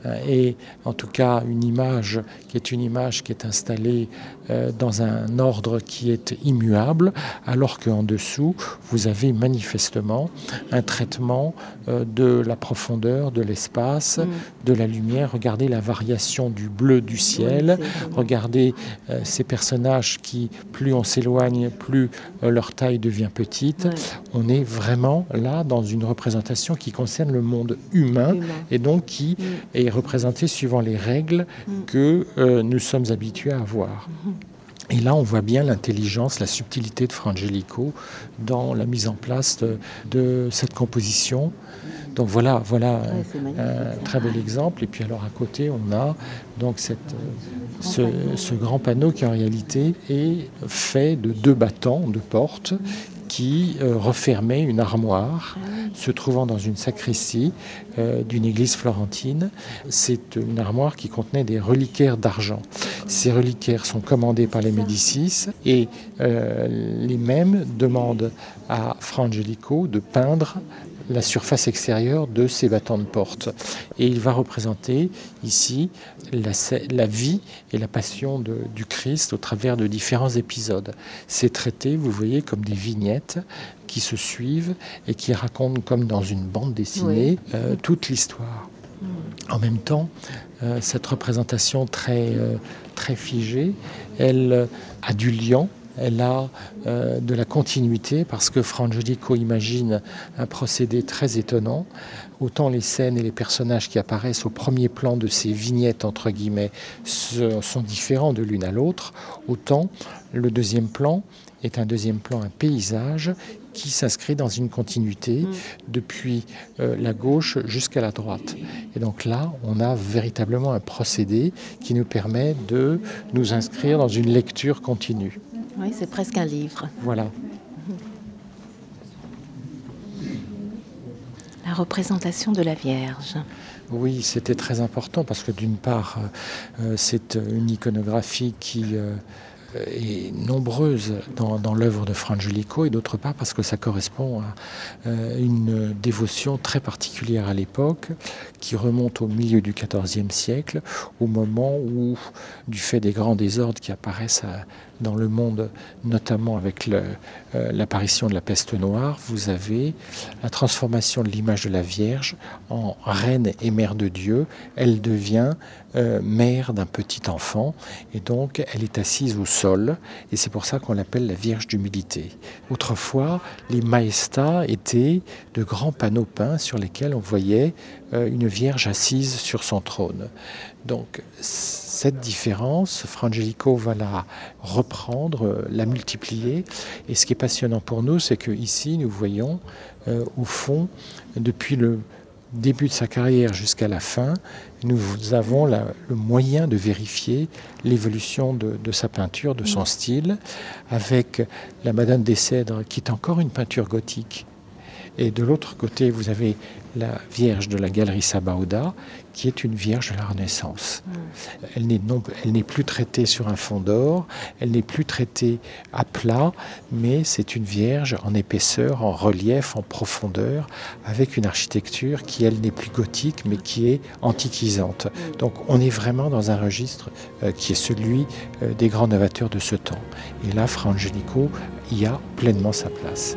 et en tout cas une image qui est une image qui est installée euh, dans un ordre qui est immuable, alors qu'en dessous, vous avez manifestement un traitement euh, de la profondeur, de l'espace, mm. de la lumière. Regardez la variation du bleu du ciel, oui, regardez euh, ces personnages qui, plus on s'éloigne, plus euh, leur taille devient petite. Oui. On est vraiment là dans une représentation qui concerne le monde humain, humain. Et donc qui mm. est représenté suivant les règles mm. que euh, nous sommes habitués à voir. Mm. Et là, on voit bien l'intelligence, la subtilité de Fra Angelico dans la mise en place de, de cette composition. Donc voilà, voilà ouais, un, un très bel exemple. Et puis alors à côté, on a donc cette, ce, ce grand panneau qui en réalité est fait de deux battants de porte qui euh, refermait une armoire se trouvant dans une sacristie euh, d'une église florentine. C'est une armoire qui contenait des reliquaires d'argent. Ces reliquaires sont commandés par les Médicis et euh, les mêmes demandent à Fra Angelico de peindre la surface extérieure de ces battants de porte. Et il va représenter ici la, la vie et la passion de, du Christ au travers de différents épisodes. C'est traité, vous voyez, comme des vignettes qui se suivent et qui racontent, comme dans une bande dessinée, oui. euh, toute l'histoire. En même temps, euh, cette représentation très, euh, très figée, elle euh, a du liant. Elle a euh, de la continuité parce que Fra Angelico imagine un procédé très étonnant. Autant les scènes et les personnages qui apparaissent au premier plan de ces vignettes, entre guillemets, sont différents de l'une à l'autre, autant le deuxième plan est un deuxième plan, un paysage qui s'inscrit dans une continuité mmh. depuis euh, la gauche jusqu'à la droite. Et donc là, on a véritablement un procédé qui nous permet de nous inscrire dans une lecture continue. Oui, c'est presque un livre. Voilà. La représentation de la Vierge. Oui, c'était très important parce que d'une part, euh, c'est une iconographie qui euh, est nombreuse dans, dans l'œuvre de Fra Angelico et d'autre part parce que ça correspond à euh, une dévotion très particulière à l'époque qui remonte au milieu du quatorzième siècle, au moment où, du fait des grands désordres qui apparaissent à, dans le monde, notamment avec le, euh, l'apparition de la peste noire, vous avez la transformation de l'image de la Vierge en reine et mère de Dieu. Elle devient euh, mère d'un petit enfant et donc elle est assise au sol, et c'est pour ça qu'on l'appelle la Vierge d'humilité. Autrefois, les maestas étaient de grands panneaux peints sur lesquels on voyait une Vierge assise sur son trône. Donc cette différence, Fra Angelico va la reprendre, la multiplier, et ce qui est passionnant pour nous, c'est qu'ici nous voyons euh, au fond, depuis le début de sa carrière jusqu'à la fin, nous avons la, le moyen de vérifier l'évolution de, de sa peinture, de son style, avec la Madone des Cèdres, qui est encore une peinture gothique. Et de l'autre côté, vous avez la Vierge de la Galerie Sabauda, qui est une Vierge de la Renaissance. Mmh. Elle n'est, non, elle n'est plus traitée sur un fond d'or, elle n'est plus traitée à plat, mais c'est une Vierge en épaisseur, en relief, en profondeur, avec une architecture qui, elle, n'est plus gothique, mais qui est antiquisante. Mmh. Donc on est vraiment dans un registre euh, qui est celui euh, des grands novateurs de ce temps. Et là, Fra Angelico y a pleinement sa place.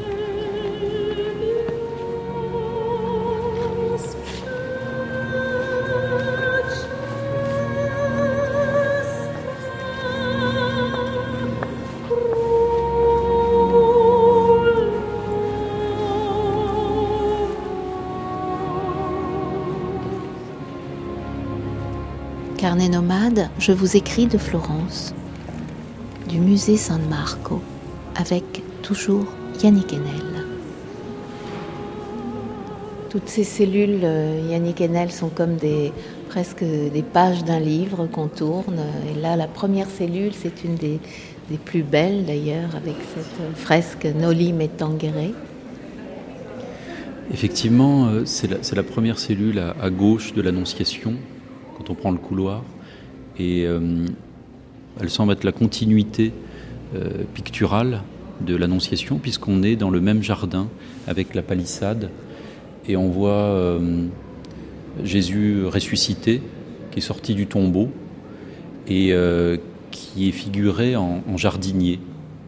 Carnet nomade, je vous écris de Florence, du musée San Marco, avec toujours Yannick Enel. Toutes ces cellules, Yannick Enel, sont comme des, presque des pages d'un livre qu'on tourne. Et là, la première cellule, c'est une des, des plus belles d'ailleurs, avec cette fresque Noli Me Tangere. Effectivement, c'est la, c'est la première cellule à, à gauche de l'Annonciation, quand on prend le couloir, et euh, elle semble être la continuité euh, picturale de l'Annonciation, puisqu'on est dans le même jardin avec la palissade, et on voit euh, Jésus ressuscité, qui est sorti du tombeau, et euh, qui est figuré en, en jardinier.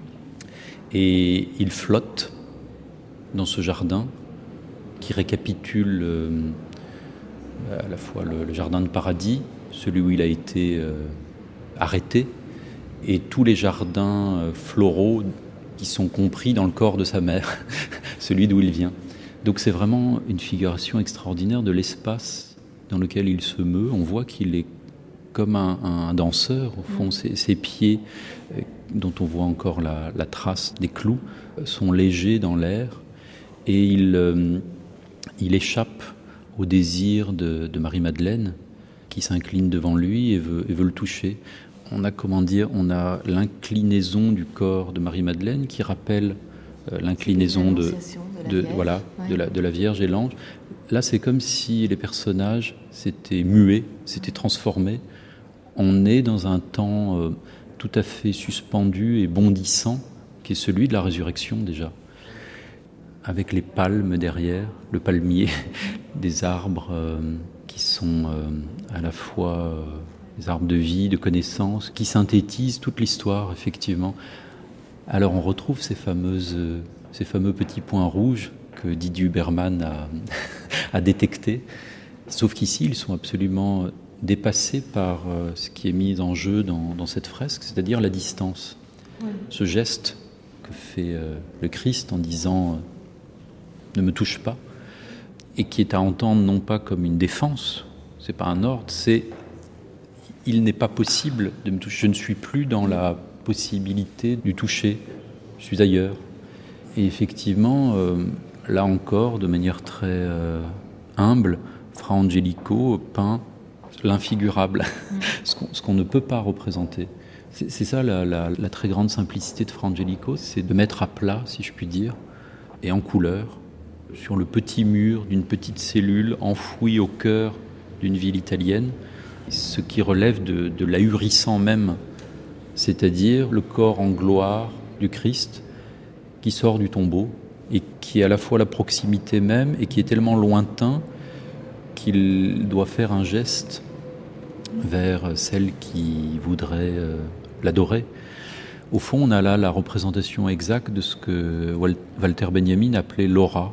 Et il flotte dans ce jardin, qui récapitule euh, à la fois le, le jardin de paradis, celui où il a été euh, arrêté, et tous les jardins euh, floraux qui sont compris dans le corps de sa mère, celui d'où il vient. Donc c'est vraiment une figuration extraordinaire de l'espace dans lequel il se meut. On voit qu'il est comme un, un danseur, au fond. Ses, ses pieds, euh, dont on voit encore la, la trace des clous, euh, sont légers dans l'air, et il, euh, il échappe au désir de, de Marie-Madeleine, qui s'incline devant lui et veut, et veut le toucher. On a, comment dire, on a l'inclinaison du corps de Marie-Madeleine qui rappelle euh, l'inclinaison de, de, de, voilà, ouais. de, la, de la Vierge et l'ange. Là, c'est comme si les personnages s'étaient mués, s'étaient transformés. On est dans un temps euh, tout à fait suspendu et bondissant, qui est celui de la résurrection déjà, avec les palmes derrière, le palmier, des arbres euh, qui sont euh, à la fois euh, des arbres de vie, de connaissance, qui synthétisent toute l'histoire, effectivement. Alors on retrouve ces, fameuses, euh, ces fameux petits points rouges que Didier Huberman a, a détectés, sauf qu'ici, ils sont absolument dépassés par euh, ce qui est mis en jeu dans, dans cette fresque, c'est-à-dire la distance. Oui. Ce geste que fait euh, le Christ en disant euh, « ne me touche pas », et qui est à entendre non pas comme une défense, c'est pas un ordre, c'est « il n'est pas possible de me toucher, je ne suis plus dans la possibilité du toucher, je suis ailleurs ». Et effectivement, euh, là encore, de manière très euh, humble, Fra Angelico peint l'infigurable, mmh. ce, qu'on, ce qu'on ne peut pas représenter. C'est, c'est ça la, la, la très grande simplicité de Fra Angelico, c'est de mettre à plat, si je puis dire, et en couleur, sur le petit mur d'une petite cellule enfouie au cœur d'une ville italienne, ce qui relève de, de l'ahurissant même, c'est-à-dire le corps en gloire du Christ qui sort du tombeau et qui est à la fois la proximité même et qui est tellement lointain qu'il doit faire un geste vers celle qui voudrait euh, l'adorer. Au fond, on a là la représentation exacte de ce que Walter Benjamin appelait l'aura.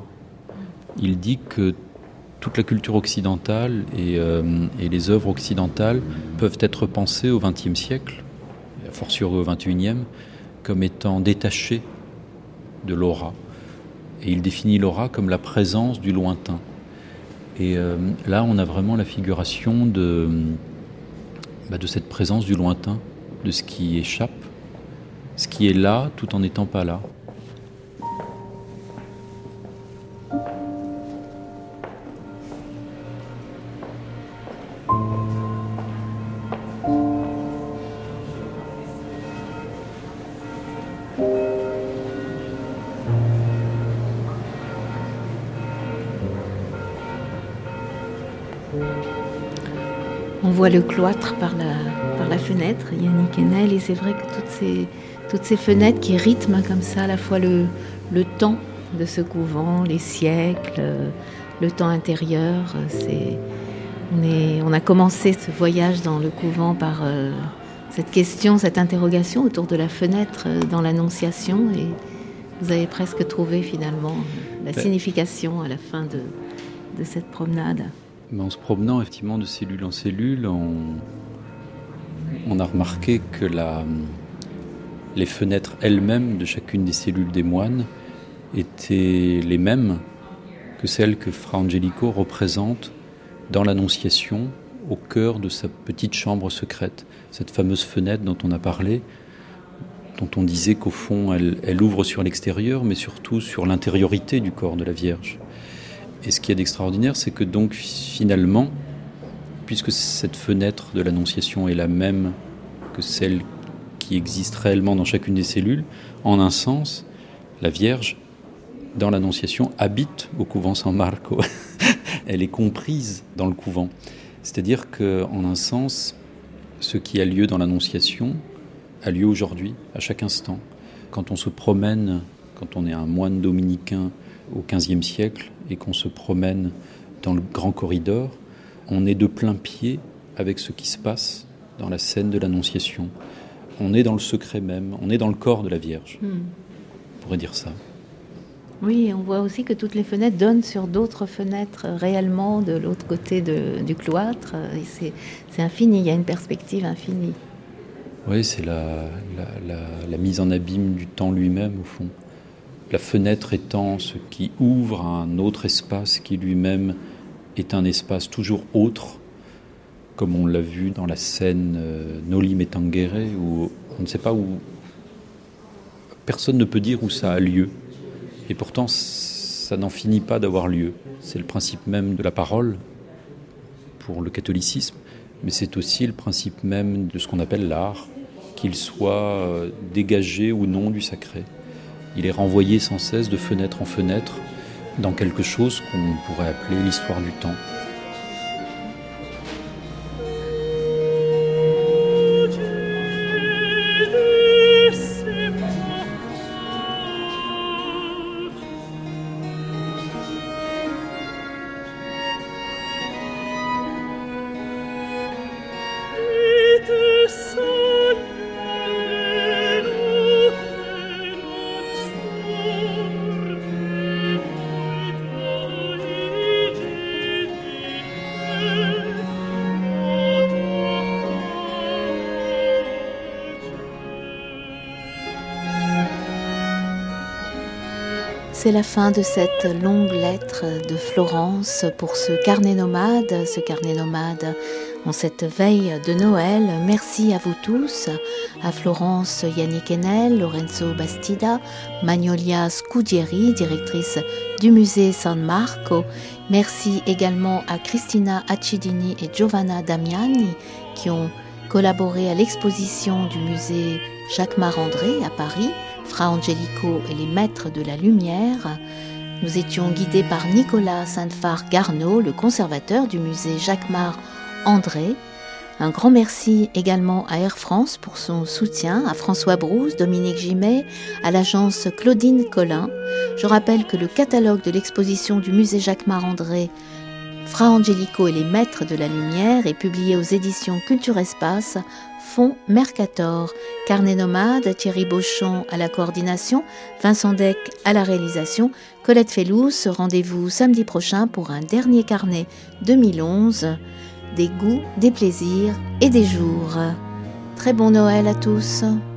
Il dit que toute la culture occidentale et, euh, et les œuvres occidentales peuvent être pensées au vingtième siècle, fortiori au vingt et unième, comme étant détaché de l'aura. Et il définit l'aura comme la présence du lointain. Et euh, là, on a vraiment la figuration de, bah, de cette présence du lointain, de ce qui échappe, ce qui est là tout en n'étant pas là. On voit le cloître par la, par la fenêtre, Yannick Enel, et c'est vrai que toutes ces, toutes ces fenêtres qui rythment comme ça à la fois le, le temps de ce couvent, les siècles, le temps intérieur. C'est, on, est, on a commencé ce voyage dans le couvent par euh, cette question, cette interrogation autour de la fenêtre dans l'Annonciation, et vous avez presque trouvé finalement la signification à la fin de, de cette promenade. En se promenant effectivement de cellule en cellule, on, on a remarqué que la, les fenêtres elles-mêmes de chacune des cellules des moines étaient les mêmes que celles que Fra Angelico représente dans l'Annonciation au cœur de sa petite chambre secrète. Cette fameuse fenêtre dont on a parlé, dont on disait qu'au fond elle, elle ouvre sur l'extérieur, mais surtout sur l'intériorité du corps de la Vierge. Et ce qui est d'extraordinaire, c'est que donc finalement, puisque cette fenêtre de l'Annonciation est la même que celle qui existe réellement dans chacune des cellules, en un sens, la Vierge, dans l'Annonciation, habite au couvent San Marco. Elle est comprise dans le couvent. C'est-à-dire qu'en un sens, ce qui a lieu dans l'Annonciation a lieu aujourd'hui, à chaque instant. Quand on se promène, quand on est un moine dominicain au quinzième siècle et qu'on se promène dans le grand corridor, on est de plein pied avec ce qui se passe dans la scène de l'Annonciation. On est dans le secret même, on est dans le corps de la Vierge. Hmm. On pourrait dire ça. Oui, on voit aussi que toutes les fenêtres donnent sur d'autres fenêtres réellement de l'autre côté de, du cloître. Et c'est, c'est infini, il y a une perspective infinie. Oui, c'est la, la, la, la mise en abîme du temps lui-même, au fond. La fenêtre étant ce qui ouvre à un autre espace qui lui-même est un espace toujours autre, comme on l'a vu dans la scène euh, Noli Me Tangere, où on ne sait pas où... Personne ne peut dire où ça a lieu. Et pourtant, ça n'en finit pas d'avoir lieu. C'est le principe même de la parole pour le catholicisme, mais c'est aussi le principe même de ce qu'on appelle l'art, qu'il soit euh, dégagé ou non du sacré. Il est renvoyé sans cesse de fenêtre en fenêtre dans quelque chose qu'on pourrait appeler l'histoire du temps. C'est la fin de cette longue lettre de Florence pour ce carnet nomade, ce carnet nomade en cette veille de Noël. Merci à vous tous, à Florence Yannick Enel, Lorenzo Bastida, Magnolia Scudieri, directrice du musée San Marco. Merci également à Cristina Accidini et Giovanna Damiani qui ont collaboré à l'exposition du musée Jacquemart-André à Paris, Fra Angelico et les maîtres de la lumière. Nous étions guidés par Nicolas Sainte-Phare-Garneau, le conservateur du musée Jacquemart-André. Un grand merci également à Air France pour son soutien, à François Brousse, Dominique Gimet, à l'agence Claudine Collin. Je rappelle que le catalogue de l'exposition du musée Jacquemart-André, Fra Angelico et les maîtres de la lumière, est publié aux éditions Culture Espace, Fonds Mercator. Carnet nomade, Thierry Beauchamp à la coordination, Vincent Deck à la réalisation, Colette Fellous. Rendez-vous samedi prochain pour un dernier carnet deux mille onze, des goûts, des plaisirs et des jours. Très bon Noël à tous.